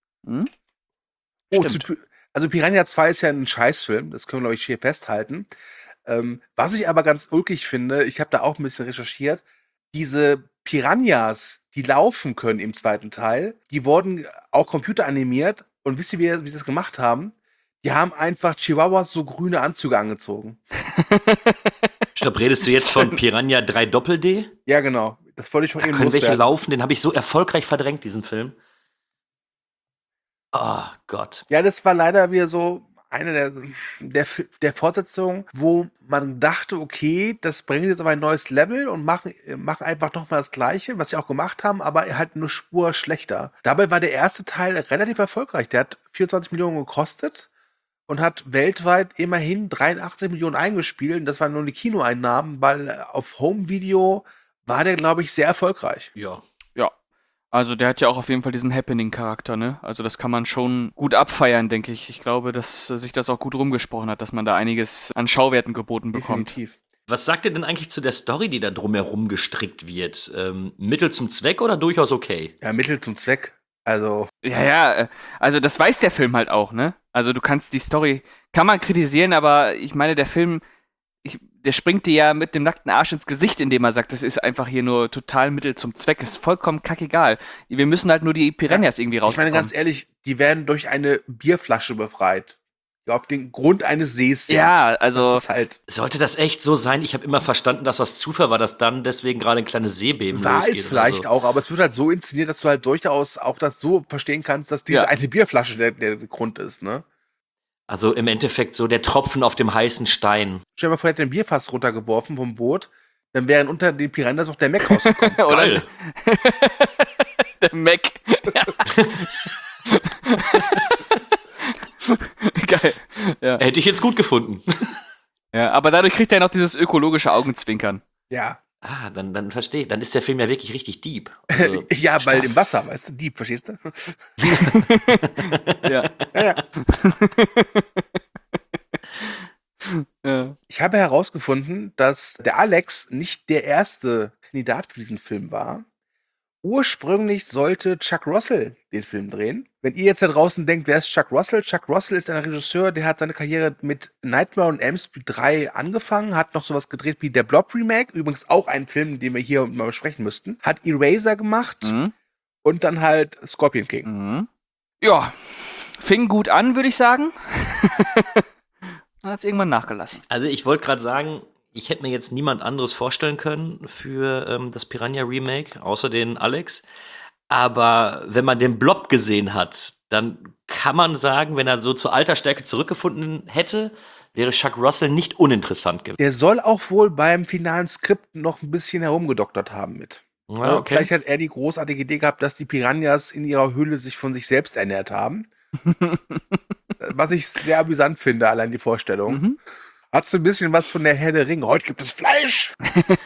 Oh, Stimmt. also Piranha 2 ist ja ein Scheißfilm, das können wir, glaube ich, hier festhalten. Was ich aber ganz ulkig finde, ich habe da auch ein bisschen recherchiert, diese Piranhas, die laufen können im zweiten Teil, die wurden auch computeranimiert und wisst ihr, wie sie das gemacht haben? Die haben einfach Chihuahuas so grüne Anzüge angezogen. Stopp, redest du jetzt von Piranha 3 Doppel-D? Ja, genau. Das wollte ich von Da eben können welche loswerden. laufen, den habe ich so erfolgreich verdrängt, diesen Film. Oh Gott. Ja, das war leider wieder so eine der Fortsetzungen, wo man dachte, okay, das bringt jetzt aber ein neues Level und machen einfach nochmal das Gleiche, was sie auch gemacht haben, aber halt eine Spur schlechter. Dabei war der erste Teil relativ erfolgreich. Der hat 24 Millionen gekostet und hat weltweit immerhin 83 Millionen eingespielt. Und das waren nur die Kinoeinnahmen, weil auf Home-Video war der, glaube ich, sehr erfolgreich. Ja. Ja. Also der hat ja auch auf jeden Fall diesen Happening-Charakter, ne? Also das kann man schon gut abfeiern, denke ich. Ich glaube, dass sich das auch gut rumgesprochen hat, dass man da einiges an Schauwerten geboten bekommt. Definitiv. Was sagt ihr denn eigentlich zu der Story, die da drumherum gestrickt wird? Mittel zum Zweck oder durchaus okay? Ja, Mittel zum Zweck. Also, Ja, also das weiß der Film halt auch, ne? Also du kannst die Story, kann man kritisieren, aber ich meine, der Film, der springt dir ja mit dem nackten Arsch ins Gesicht, indem er sagt, das ist einfach hier nur total Mittel zum Zweck. Ist vollkommen kackegal. Wir müssen halt nur die Piranhas irgendwie ich meine rausbekommen. ganz ehrlich, die werden durch eine Bierflasche befreit. Die auf den Grund eines Sees sind. Ja, also Das ist halt, Sollte das echt so sein? Ich habe immer verstanden, dass das Zufall war, dass dann deswegen gerade ein kleines Seebeben war losgeht es oder vielleicht so. auch, aber es wird halt so inszeniert, dass du halt durchaus auch das so verstehen kannst, dass diese Ja. eine Bierflasche der Grund ist, ne? Also im Endeffekt so der Tropfen auf dem heißen Stein. Stell dir mal vor, er hätte ein Bierfass runtergeworfen vom Boot, dann wären unter den Piranhas auch der Mac rausgekommen. Oder? Geil. Der Mac. Geil. Ja. Hätte ich jetzt gut gefunden. Ja, aber dadurch kriegt er noch dieses ökologische Augenzwinkern. Ja. Ah, dann verstehe ich. Dann ist der Film ja wirklich richtig deep. Also, Ja, weil im Wasser, weißt du, Dieb, verstehst du? Ja. Ja. Ja. Ich habe herausgefunden, dass der Alex nicht der erste Kandidat für diesen Film war. Ursprünglich sollte Chuck Russell den Film drehen. Wenn ihr jetzt da draußen denkt, wer ist Chuck Russell? Chuck Russell ist ein Regisseur, der hat seine Karriere mit Nightmare on Elm Street 3 angefangen, hat noch sowas gedreht wie der Blob Remake, übrigens auch ein Film, den wir hier mal besprechen müssten, hat Eraser gemacht Mhm. und dann halt Scorpion King. Mhm. Ja, fing gut an, würde ich sagen. Dann hat es irgendwann nachgelassen. Also ich wollte gerade sagen, ich hätte mir jetzt niemand anderes vorstellen können für das Piranha Remake, außer den Alex. Aber wenn man den Blob gesehen hat, dann kann man sagen, wenn er so zur alter Stärke zurückgefunden hätte, wäre Chuck Russell nicht uninteressant gewesen. Der soll auch wohl beim finalen Skript noch ein bisschen herumgedoktert haben mit. Ja, okay. Vielleicht hat er die großartige Idee gehabt, dass die Piranhas in ihrer Höhle sich von sich selbst ernährt haben. Was ich sehr amüsant finde, allein die Vorstellung. Mhm. Hast du ein bisschen was von der Herr der Ringe? Heute gibt es Fleisch!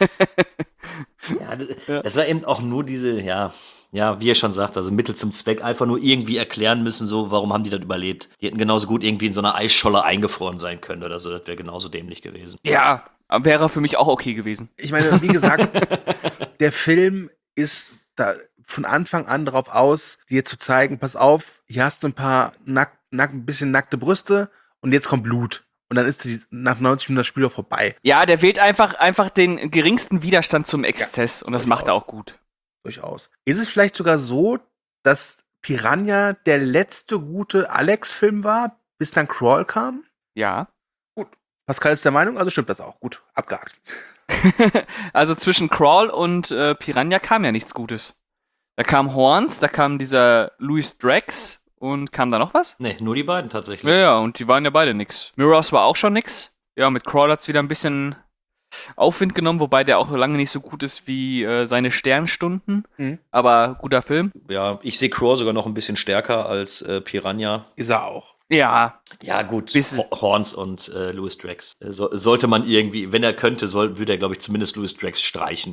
Das war eben auch nur diese, ja, wie ihr schon sagt, also Mittel zum Zweck, einfach nur irgendwie erklären müssen, so, warum haben die das überlebt? Die hätten genauso gut irgendwie in so einer Eisscholle eingefroren sein können oder so, das wäre genauso dämlich gewesen. Ja, wäre für mich auch okay gewesen. Ich meine, wie gesagt, der Film ist da von Anfang an darauf aus, dir zu zeigen, pass auf, hier hast du ein paar ein bisschen nackte Brüste und jetzt kommt Blut. Und dann ist nach 90 Minuten das Spiel auch vorbei. Ja, der wählt einfach den geringsten Widerstand zum Exzess und das macht er auch gut. Durchaus. Ist es vielleicht sogar so, dass Piranha der letzte gute Alex-Film war, bis dann Crawl kam? Ja. Pascal ist der Meinung, also stimmt das auch. Gut, abgehakt. Also zwischen Crawl und Piranha kam ja nichts Gutes. Da kam Horns, da kam dieser Louis Drax und kam da noch was? Nee, nur die beiden tatsächlich. Ja, und die waren ja beide nix. Mirrors war auch schon nix. Ja, mit Crawl hat's wieder ein bisschen Aufwind genommen, wobei der auch lange nicht so gut ist wie seine Sternstunden. Mhm. Aber guter Film. Ja, ich sehe Crawl sogar noch ein bisschen stärker als Piranha. Ist er auch. Ja, Ja, gut, Bisschen. Horns und Louis Drax. Sollte man irgendwie, wenn er könnte, würde er, glaube ich, zumindest Louis Drax streichen.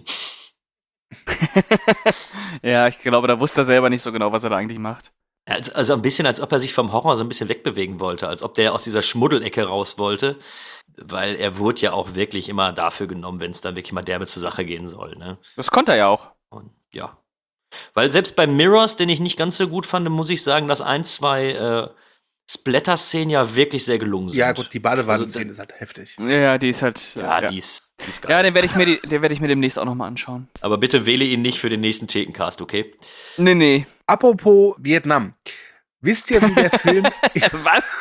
ja, ich glaube, da wusste er selber nicht so genau, was er da eigentlich macht. Also ein bisschen, als ob er sich vom Horror so ein bisschen wegbewegen wollte, als ob der aus dieser Schmuddelecke raus wollte. weil er wurde ja auch wirklich immer dafür genommen, wenn es dann wirklich mal derbe zur Sache gehen soll. Ne? Das konnte er ja auch. Und ja. Weil selbst bei Mirrors, den ich nicht ganz so gut fand, muss ich sagen, dass 2 Splatter-Szenen ja wirklich sehr gelungen sind. Ja, gut, die Badewanne-Szene ist halt heftig. Ja, die ist halt. Ja, die ist geil. Ja, den werde ich mir demnächst auch nochmal anschauen. Aber bitte wähle ihn nicht für den nächsten Thekencast, okay? Nee. Apropos Vietnam. Wisst ihr, wie der Film. Was?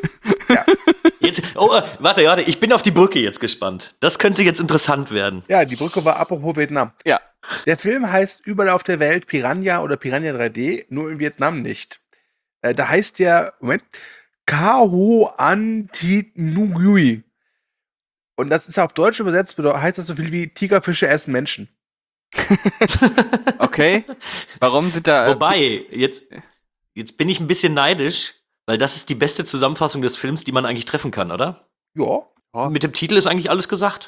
Warte, ich bin auf die Brücke jetzt gespannt. Das könnte jetzt interessant werden. Ja, die Brücke war apropos Vietnam. Ja. Der Film heißt überall auf der Welt Piranha oder Piranha 3D, nur in Vietnam nicht. Da heißt der, Ka Ho An Thi Nguyen. Und das ist auf Deutsch übersetzt, heißt das so viel wie Tigerfische essen Menschen. Okay. Warum sind da. Wobei, jetzt bin ich ein bisschen neidisch, weil das ist die beste Zusammenfassung des Films, die man eigentlich treffen kann, oder? Ja. Mit dem Titel ist eigentlich alles gesagt.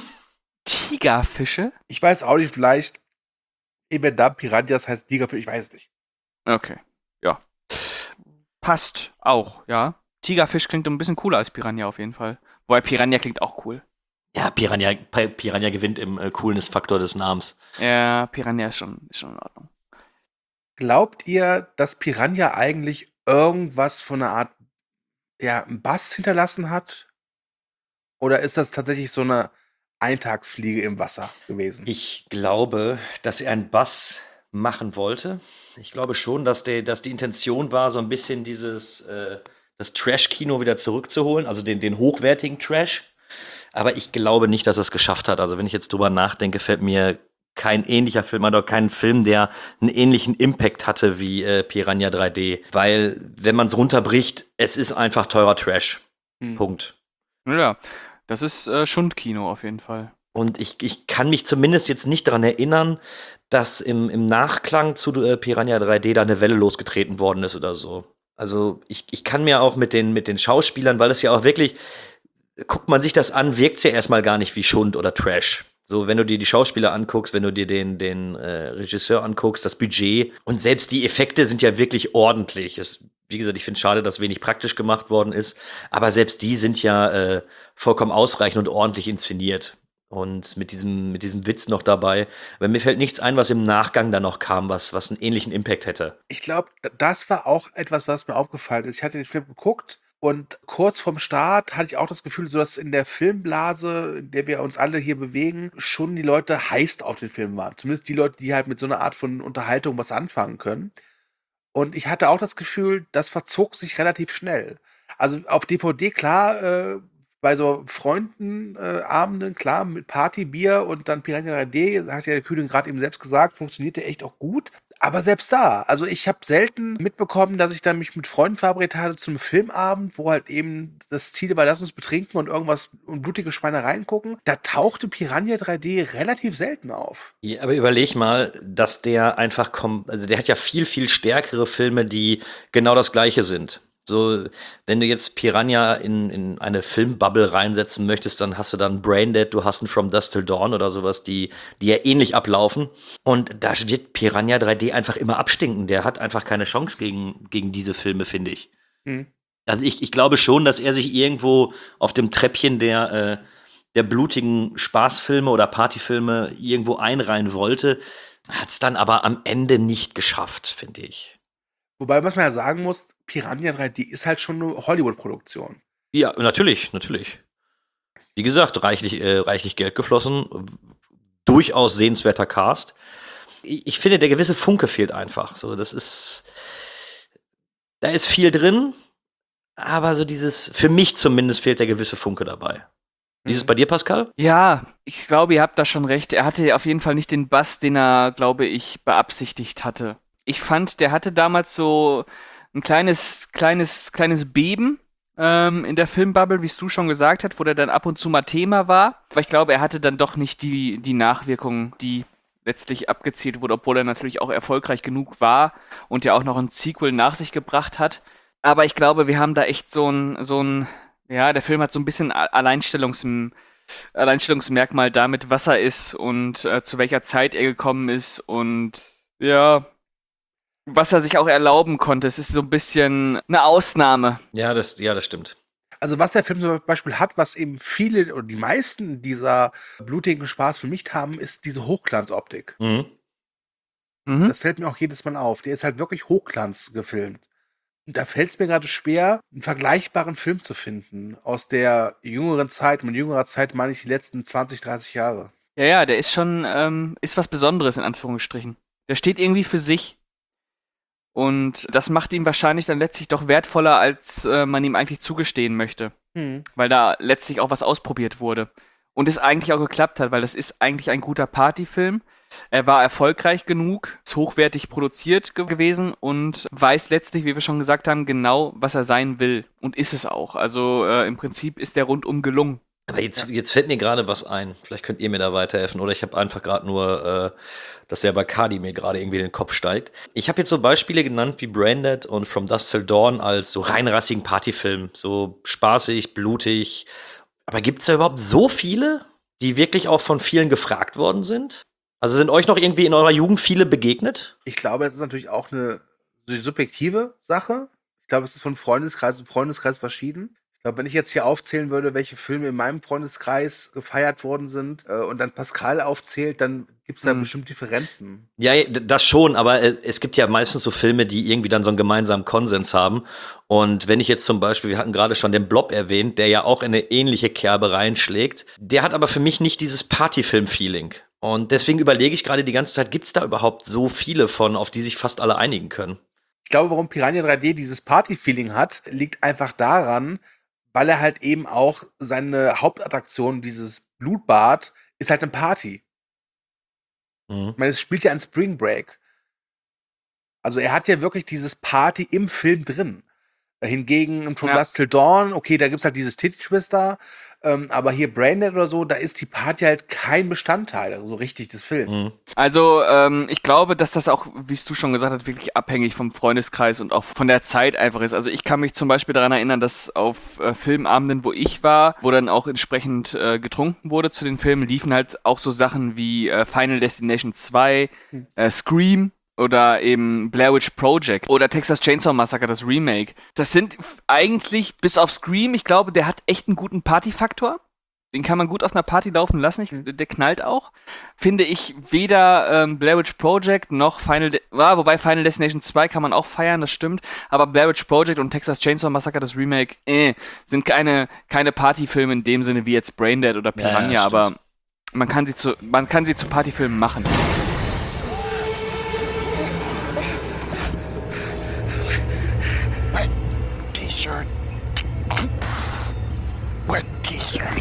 Tigerfische? Ich weiß auch nicht, vielleicht in Vietnam Piranhas heißt Tigerfisch, ich weiß es nicht. Okay. Ja. Passt auch, ja. Tigerfisch klingt ein bisschen cooler als Piranha auf jeden Fall. Wobei Piranha klingt auch cool. Ja, Piranha gewinnt im Coolness-Faktor des Namens. Ja, Piranha ist schon in Ordnung. Glaubt ihr, dass Piranha eigentlich irgendwas von einer Art, einen Bass hinterlassen hat? Oder ist das tatsächlich so eine Eintagsfliege im Wasser gewesen? Ich glaube, dass er einen Bass machen wollte. Ich glaube schon, dass die Intention war, so ein bisschen das Trash-Kino wieder zurückzuholen, also den hochwertigen Trash. Aber ich glaube nicht, dass er es geschafft hat. Also wenn ich jetzt drüber nachdenke, fällt mir kein ähnlicher Film oder kein Film, der einen ähnlichen Impact hatte wie Piranha 3D. Weil, wenn man es runterbricht, es ist einfach teurer Trash. Punkt. Ja, das ist Schundkino auf jeden Fall. Und ich kann mich zumindest jetzt nicht daran erinnern, dass im Nachklang zu Piranha 3D da eine Welle losgetreten worden ist oder so. Also ich kann mir auch mit den Schauspielern, weil es ja auch wirklich, guckt man sich das an, wirkt es ja erstmal gar nicht wie Schund oder Trash. So, wenn du dir die Schauspieler anguckst, wenn du dir den Regisseur anguckst, das Budget und selbst die Effekte sind ja wirklich ordentlich. Wie gesagt, ich finde es schade, dass wenig praktisch gemacht worden ist, aber selbst die sind ja vollkommen ausreichend und ordentlich inszeniert. Und mit diesem Witz noch dabei. Weil mir fällt nichts ein, was im Nachgang dann noch kam, was einen ähnlichen Impact hätte. Ich glaube, das war auch etwas, was mir aufgefallen ist. Ich hatte den Film geguckt und kurz vorm Start hatte ich auch das Gefühl, so dass in der Filmblase, in der wir uns alle hier bewegen, schon die Leute heiß auf den Film waren. Zumindest die Leute, die halt mit so einer Art von Unterhaltung was anfangen können. Und ich hatte auch das Gefühl, das verzog sich relativ schnell. Also auf DVD, klar, bei so Freundenabenden, klar, mit Party, Bier und dann Piranha 3D, hat ja der Kühne gerade eben selbst gesagt, funktioniert der echt auch gut. Aber selbst da, also ich habe selten mitbekommen, dass ich dann mich mit Freunden verabredet hatte zum Filmabend, wo halt eben das Ziel war, lass uns betrinken und irgendwas und blutige Schweinereien gucken. Da tauchte Piranha 3D relativ selten auf. Ja, aber überleg mal, dass der einfach kommt, also der hat ja viel, viel stärkere Filme, die genau das Gleiche sind. So, wenn du jetzt Piranha in eine Filmbubble reinsetzen möchtest, dann hast du dann Braindead, du hast einen From Dusk Till Dawn oder sowas, die ja ähnlich ablaufen. Und da wird Piranha 3D einfach immer abstinken. Der hat einfach keine Chance gegen diese Filme, finde ich. Also ich glaube schon, dass er sich irgendwo auf dem Treppchen der blutigen Spaßfilme oder Partyfilme irgendwo einreihen wollte, hat es dann aber am Ende nicht geschafft, finde ich. Wobei, was man ja sagen muss, Piranha 3D ist halt schon eine Hollywood-Produktion. Ja, natürlich. Wie gesagt, reichlich Geld geflossen, durchaus sehenswerter Cast. Ich finde, der gewisse Funke fehlt einfach. So, da ist viel drin, aber so für mich zumindest fehlt der gewisse Funke dabei. Wie ist es bei dir, Pascal? Ja, ich glaube, ihr habt da schon recht. Er hatte auf jeden Fall nicht den Bass, den er, glaube ich, beabsichtigt hatte. Ich fand, der hatte damals so ein kleines Beben in der Filmbubble, wie es du schon gesagt hast, wo der dann ab und zu mal Thema war. Aber ich glaube, er hatte dann doch nicht die Nachwirkung, die letztlich abgezielt wurde, obwohl er natürlich auch erfolgreich genug war und ja auch noch ein Sequel nach sich gebracht hat. Aber ich glaube, wir haben da echt der Film hat so ein bisschen Alleinstellungsmerkmal damit, was er ist und zu welcher Zeit er gekommen ist und ja, was er sich auch erlauben konnte. Es ist so ein bisschen eine Ausnahme. Ja, das stimmt. Also was der Film zum Beispiel hat, was eben viele oder die meisten dieser blutigen Spaß für mich haben, ist diese Hochglanzoptik. Mhm. Mhm. Das fällt mir auch jedes Mal auf. Der ist halt wirklich Hochglanz gefilmt. Und da fällt es mir gerade schwer, einen vergleichbaren Film zu finden aus der jüngeren Zeit. Mit jüngerer Zeit meine ich die letzten 20, 30 Jahre. Ja, der ist schon, ist was Besonderes in Anführungsstrichen. Der steht irgendwie für sich. Und das macht ihn wahrscheinlich dann letztlich doch wertvoller, als man ihm eigentlich zugestehen möchte. Weil da letztlich auch was ausprobiert wurde. Und es eigentlich auch geklappt hat, weil das ist eigentlich ein guter Partyfilm. Er war erfolgreich genug, ist hochwertig produziert gewesen und weiß letztlich, wie wir schon gesagt haben, genau, was er sein will. Und ist es auch. Also im Prinzip ist der rundum gelungen. Aber jetzt fällt mir gerade was ein. Vielleicht könnt ihr mir da weiterhelfen. Oder ich habe einfach gerade nur, dass der Bacardi mir gerade irgendwie in den Kopf steigt. Ich habe jetzt so Beispiele genannt wie Braindead und From Dusk Till Dawn als so reinrassigen Partyfilm. So spaßig, blutig. Aber gibt es da überhaupt so viele, die wirklich auch von vielen gefragt worden sind? Also sind euch noch irgendwie in eurer Jugend viele begegnet? Ich glaube, das ist natürlich auch eine subjektive Sache. Ich glaube, es ist von Freundeskreis zu Freundeskreis verschieden. Ich glaube, wenn ich jetzt hier aufzählen würde, welche Filme in meinem Freundeskreis gefeiert worden sind und dann Pascal aufzählt, dann gibt es da bestimmt Differenzen. Ja, das schon, aber es gibt ja meistens so Filme, die irgendwie dann so einen gemeinsamen Konsens haben. Und wenn ich jetzt zum Beispiel, wir hatten gerade schon den Blob erwähnt, der ja auch in eine ähnliche Kerbe reinschlägt, der hat aber für mich nicht dieses Partyfilm-Feeling. Und deswegen überlege ich gerade die ganze Zeit, gibt es da überhaupt so viele von, auf die sich fast alle einigen können? Ich glaube, warum Piranha 3D dieses Party-Feeling hat, liegt einfach daran, weil er halt eben auch seine Hauptattraktion, dieses Blutbad, ist halt eine Party. Ich meine, es spielt ja ein Spring Break. Also er hat ja wirklich dieses Party im Film drin. Hingegen im From Dusk Till Dawn, okay, da gibt's halt dieses Titty-Twister, aber hier Braindead oder so, da ist die Party halt kein Bestandteil, so richtig des Films. Also, ich glaube, dass das auch, wie es du schon gesagt hast, wirklich abhängig vom Freundeskreis und auch von der Zeit einfach ist. Also ich kann mich zum Beispiel daran erinnern, dass auf Filmabenden, wo ich war, wo dann auch entsprechend getrunken wurde zu den Filmen, liefen halt auch so Sachen wie Final Destination 2, Scream, oder eben Blair Witch Project oder Texas Chainsaw Massacre, das Remake. Das sind eigentlich, bis auf Scream, ich glaube, der hat echt einen guten Partyfaktor. Den kann man gut auf einer Party laufen lassen. Der knallt auch. Finde ich weder Blair Witch Project noch wobei Final Destination 2 kann man auch feiern, das stimmt. Aber Blair Witch Project und Texas Chainsaw Massacre, das Remake, sind keine Partyfilme in dem Sinne wie jetzt Braindead oder Piranha, ja, aber man kann sie zu Partyfilmen machen. T-shirt. Wet T-shirt.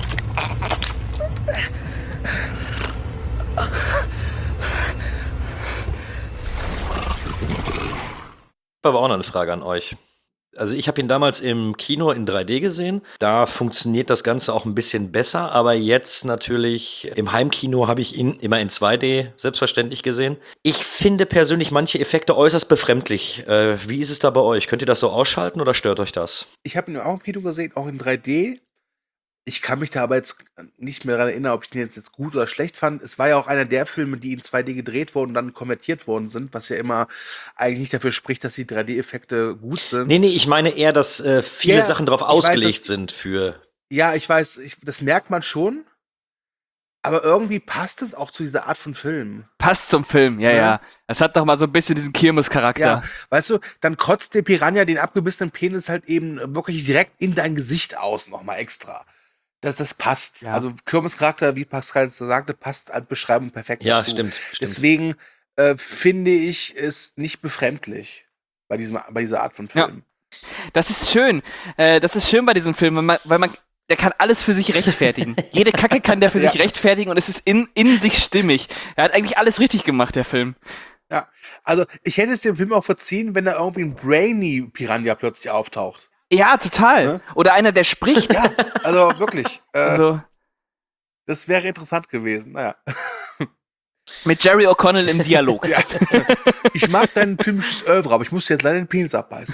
Ich habe aber auch noch eine Frage an euch. Also ich habe ihn damals im Kino in 3D gesehen. Da funktioniert das Ganze auch ein bisschen besser. Aber jetzt natürlich im Heimkino habe ich ihn immer in 2D selbstverständlich gesehen. Ich finde persönlich manche Effekte äußerst befremdlich. Wie ist es da bei euch? Könnt ihr das so ausschalten oder stört euch das? Ich habe ihn auch im Kino gesehen, auch in 3D. Ich kann mich da aber jetzt nicht mehr daran erinnern, ob ich den jetzt gut oder schlecht fand. Es war ja auch einer der Filme, die in 2D gedreht wurden und dann konvertiert worden sind, was ja immer eigentlich nicht dafür spricht, dass die 3D-Effekte gut sind. Nee, ich meine eher, dass viele Sachen darauf ausgelegt sind für... Ja, ich weiß, das merkt man schon. Aber irgendwie passt es auch zu dieser Art von Film. Passt zum Film, ja. Es hat doch mal so ein bisschen diesen Kirmes-Charakter. Ja, weißt du, dann kotzt der Piranha den abgebissenen Penis halt eben wirklich direkt in dein Gesicht aus, nochmal extra. Das passt. Ja. Also Kirmes-Charakter, wie Pascal sagte, passt als Beschreibung perfekt dazu. Ja, stimmt. Deswegen finde ich es nicht befremdlich bei dieser Art von Film. Ja. Das ist schön. Das ist schön bei diesem Film, weil der kann alles für sich rechtfertigen. Jede Kacke kann der für sich rechtfertigen und es ist in sich stimmig. Er hat eigentlich alles richtig gemacht, der Film. Ja, also ich hätte es dem Film auch verziehen, wenn da irgendwie ein Brainy Piranha plötzlich auftaucht. Ja, total. Ne? Oder einer, der spricht. Ja, also wirklich. Also, das wäre interessant gewesen. Naja. Mit Jerry O'Connell im Dialog. Ja. Ich mag dein filmisches Oeuvre, aber ich musste jetzt leider den Penis abbeißen.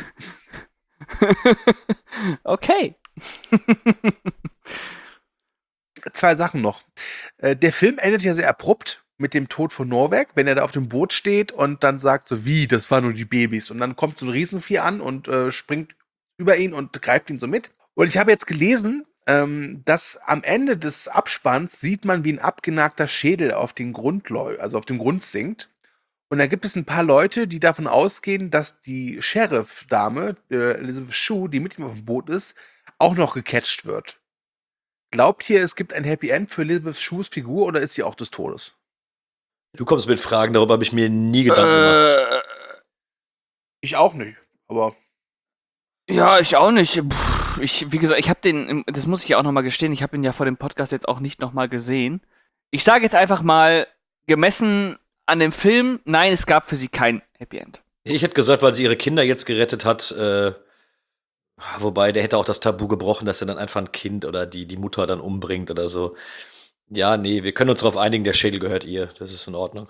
Okay. 2 Sachen noch. Der Film endet ja sehr abrupt mit dem Tod von Norweg, wenn er da auf dem Boot steht und dann sagt so, wie, das waren nur die Babys. Und dann kommt so ein Riesenvieh an und springt über ihn und greift ihn so mit. Und ich habe jetzt gelesen, dass am Ende des Abspanns sieht man, wie ein abgenagter Schädel auf den Grund also auf dem Grund sinkt. Und da gibt es ein paar Leute, die davon ausgehen, dass die Sheriff-Dame, Elizabeth Shue, die mit ihm auf dem Boot ist, auch noch gecatcht wird. Glaubt ihr, es gibt ein Happy End für Elizabeth Shues Figur oder ist sie auch des Todes? Du kommst mit Fragen, darüber habe ich mir nie Gedanken gemacht. Ich auch nicht, aber Ja, ich auch nicht. Wie gesagt, ich habe das muss ich ja auch nochmal gestehen, ich habe ihn ja vor dem Podcast jetzt auch nicht nochmal gesehen. Ich sage jetzt einfach mal, gemessen an dem Film, nein, es gab für sie kein Happy End. Ich hätte gesagt, weil sie ihre Kinder jetzt gerettet hat, wobei der hätte auch das Tabu gebrochen, dass er dann einfach ein Kind oder die Mutter dann umbringt oder so. Ja, nee, wir können uns darauf einigen, der Schädel gehört ihr. Das ist in Ordnung.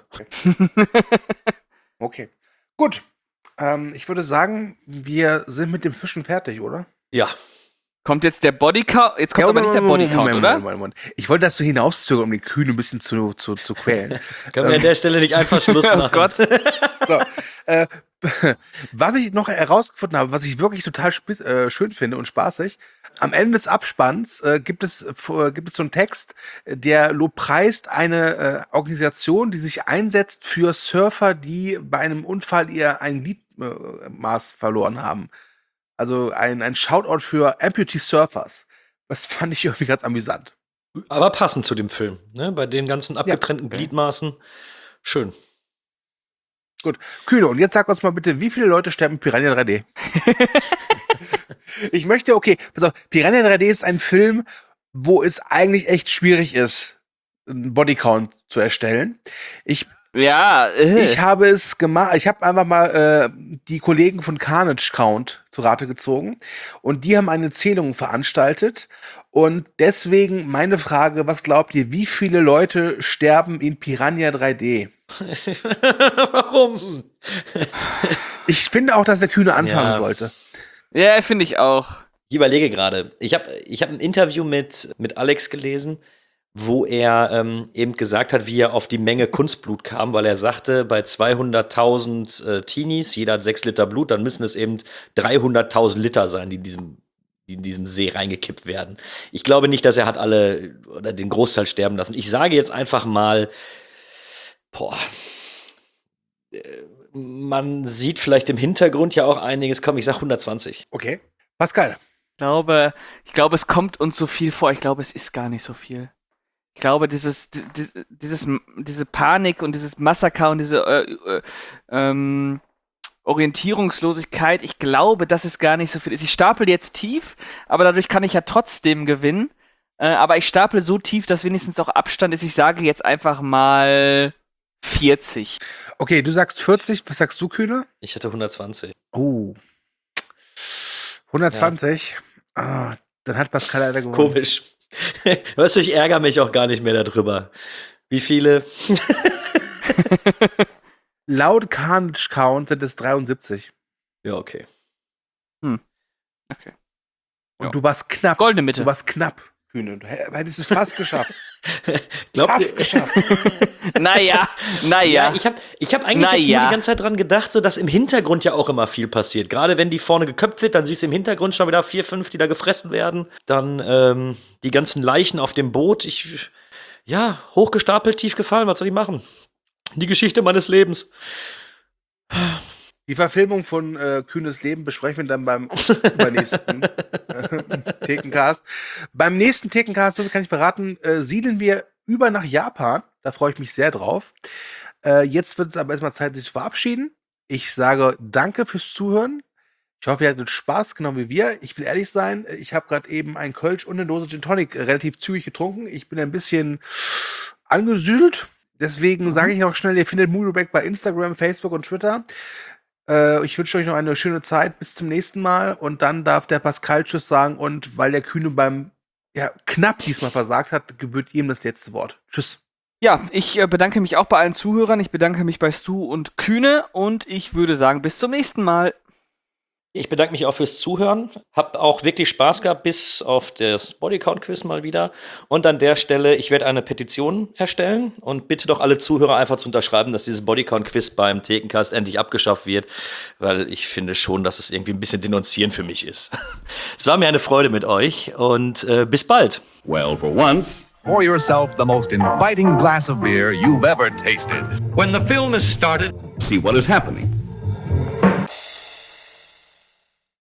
okay. Gut. Ich würde sagen, wir sind mit dem Fischen fertig, oder? Ja. Kommt jetzt der Bodycount? Jetzt kommt aber nicht der Bodycount, oder? Moment. Ich wollte das so hinauszögern, um den Kühn ein bisschen zu quälen. Können wir an der Stelle nicht einfach Schluss machen? Oh Gott. So, was ich noch herausgefunden habe, was ich wirklich total schön finde und spaßig, am Ende des Abspanns gibt es so einen Text, der lobpreist eine Organisation, die sich einsetzt für Surfer, die bei einem Unfall ein Gliedmaß verloren haben. Also ein Shoutout für Amputee Surfers. Das fand ich irgendwie ganz amüsant. Aber passend zu dem Film, ne? Bei den ganzen abgetrennten Gliedmaßen. Schön. Gut. Kühne, und jetzt sag uns mal bitte, wie viele Leute sterben in Piranha 3D? Ich möchte, pass auf, Piranha 3D ist ein Film, wo es eigentlich echt schwierig ist, einen Bodycount zu erstellen. Ich habe es gemacht, ich habe einfach mal die Kollegen von Carnage Count zu Rate gezogen und die haben eine Zählung veranstaltet und deswegen meine Frage, was glaubt ihr, wie viele Leute sterben in Piranha 3D? Warum? Ich finde auch, dass der Kühne anfangen sollte. Ja, finde ich auch. Ich überlege gerade. Ich hab ein Interview mit Alex gelesen, wo er eben gesagt hat, wie er auf die Menge Kunstblut kam, weil er sagte, bei 200.000 Teenies, jeder hat 6 Liter Blut, dann müssen es eben 300.000 Liter sein, die in diesem See reingekippt werden. Ich glaube nicht, dass er hat alle oder den Großteil sterben lassen. Ich sage jetzt einfach mal, man sieht vielleicht im Hintergrund ja auch einiges. Komm, ich sag 120. Okay. Pascal. Ich glaube, es kommt uns so viel vor. Ich glaube, es ist gar nicht so viel. Ich glaube, diese Panik und dieses Massaker und diese Orientierungslosigkeit, ich glaube, dass es gar nicht so viel ist. Ich stapel jetzt tief, aber dadurch kann ich ja trotzdem gewinnen. Aber ich stapel so tief, dass wenigstens auch Abstand ist. Ich sage jetzt einfach mal 40. Okay, du sagst 40. Was sagst du, Kühne? Ich hatte 120. Oh. 120? Ja. Dann hat Pascal leider gewonnen. Komisch. Weißt du, ich ärgere mich auch gar nicht mehr darüber. Wie viele? Laut Carnage Count sind es 73. Ja, okay. Okay. Und du warst knapp. Goldene Mitte. Du warst knapp, Kühne. Du hättest es fast geschafft. Fast geschafft. Naja. Ja, ich hab eigentlich jetzt nur die ganze Zeit dran gedacht, so dass im Hintergrund ja auch immer viel passiert. Gerade wenn die vorne geköpft wird, dann siehst du im Hintergrund schon wieder 4, 5, die da gefressen werden. Dann die ganzen Leichen auf dem Boot. Hochgestapelt, tief gefallen. Was soll ich machen? Die Geschichte meines Lebens. Die Verfilmung von Kühnes Leben besprechen wir dann beim übernächsten Thekencast. Beim nächsten Thekencast, so kann ich verraten, siedeln wir über nach Japan. Da freue ich mich sehr drauf. Jetzt wird es aber erstmal Zeit, sich zu verabschieden. Ich sage danke fürs Zuhören. Ich hoffe, ihr hattet Spaß, genau wie wir. Ich will ehrlich sein, ich habe gerade eben einen Kölsch und eine Dose Gin Tonic relativ zügig getrunken. Ich bin ein bisschen angesüdelt. Deswegen sage ich noch schnell, ihr findet Movieback bei Instagram, Facebook und Twitter. Ich wünsche euch noch eine schöne Zeit. Bis zum nächsten Mal. Und dann darf der Pascal Tschüss sagen. Und weil der Kühne knapp diesmal versagt hat, gebührt ihm das letzte Wort. Tschüss. Ja, ich bedanke mich auch bei allen Zuhörern. Ich bedanke mich bei Stu und Kühne. Und ich würde sagen, bis zum nächsten Mal. Ich bedanke mich auch fürs Zuhören. Hab auch wirklich Spaß gehabt, bis auf das Bodycount-Quiz mal wieder. Und an der Stelle, ich werde eine Petition erstellen und bitte doch alle Zuhörer einfach zu unterschreiben, dass dieses Bodycount-Quiz beim Thekencast endlich abgeschafft wird, weil ich finde schon, dass es irgendwie ein bisschen denunzieren für mich ist. Es war mir eine Freude mit euch und bis bald. Well, for once, Pour yourself the most inviting glass of beer you've ever tasted. When the film is started, see what is happening.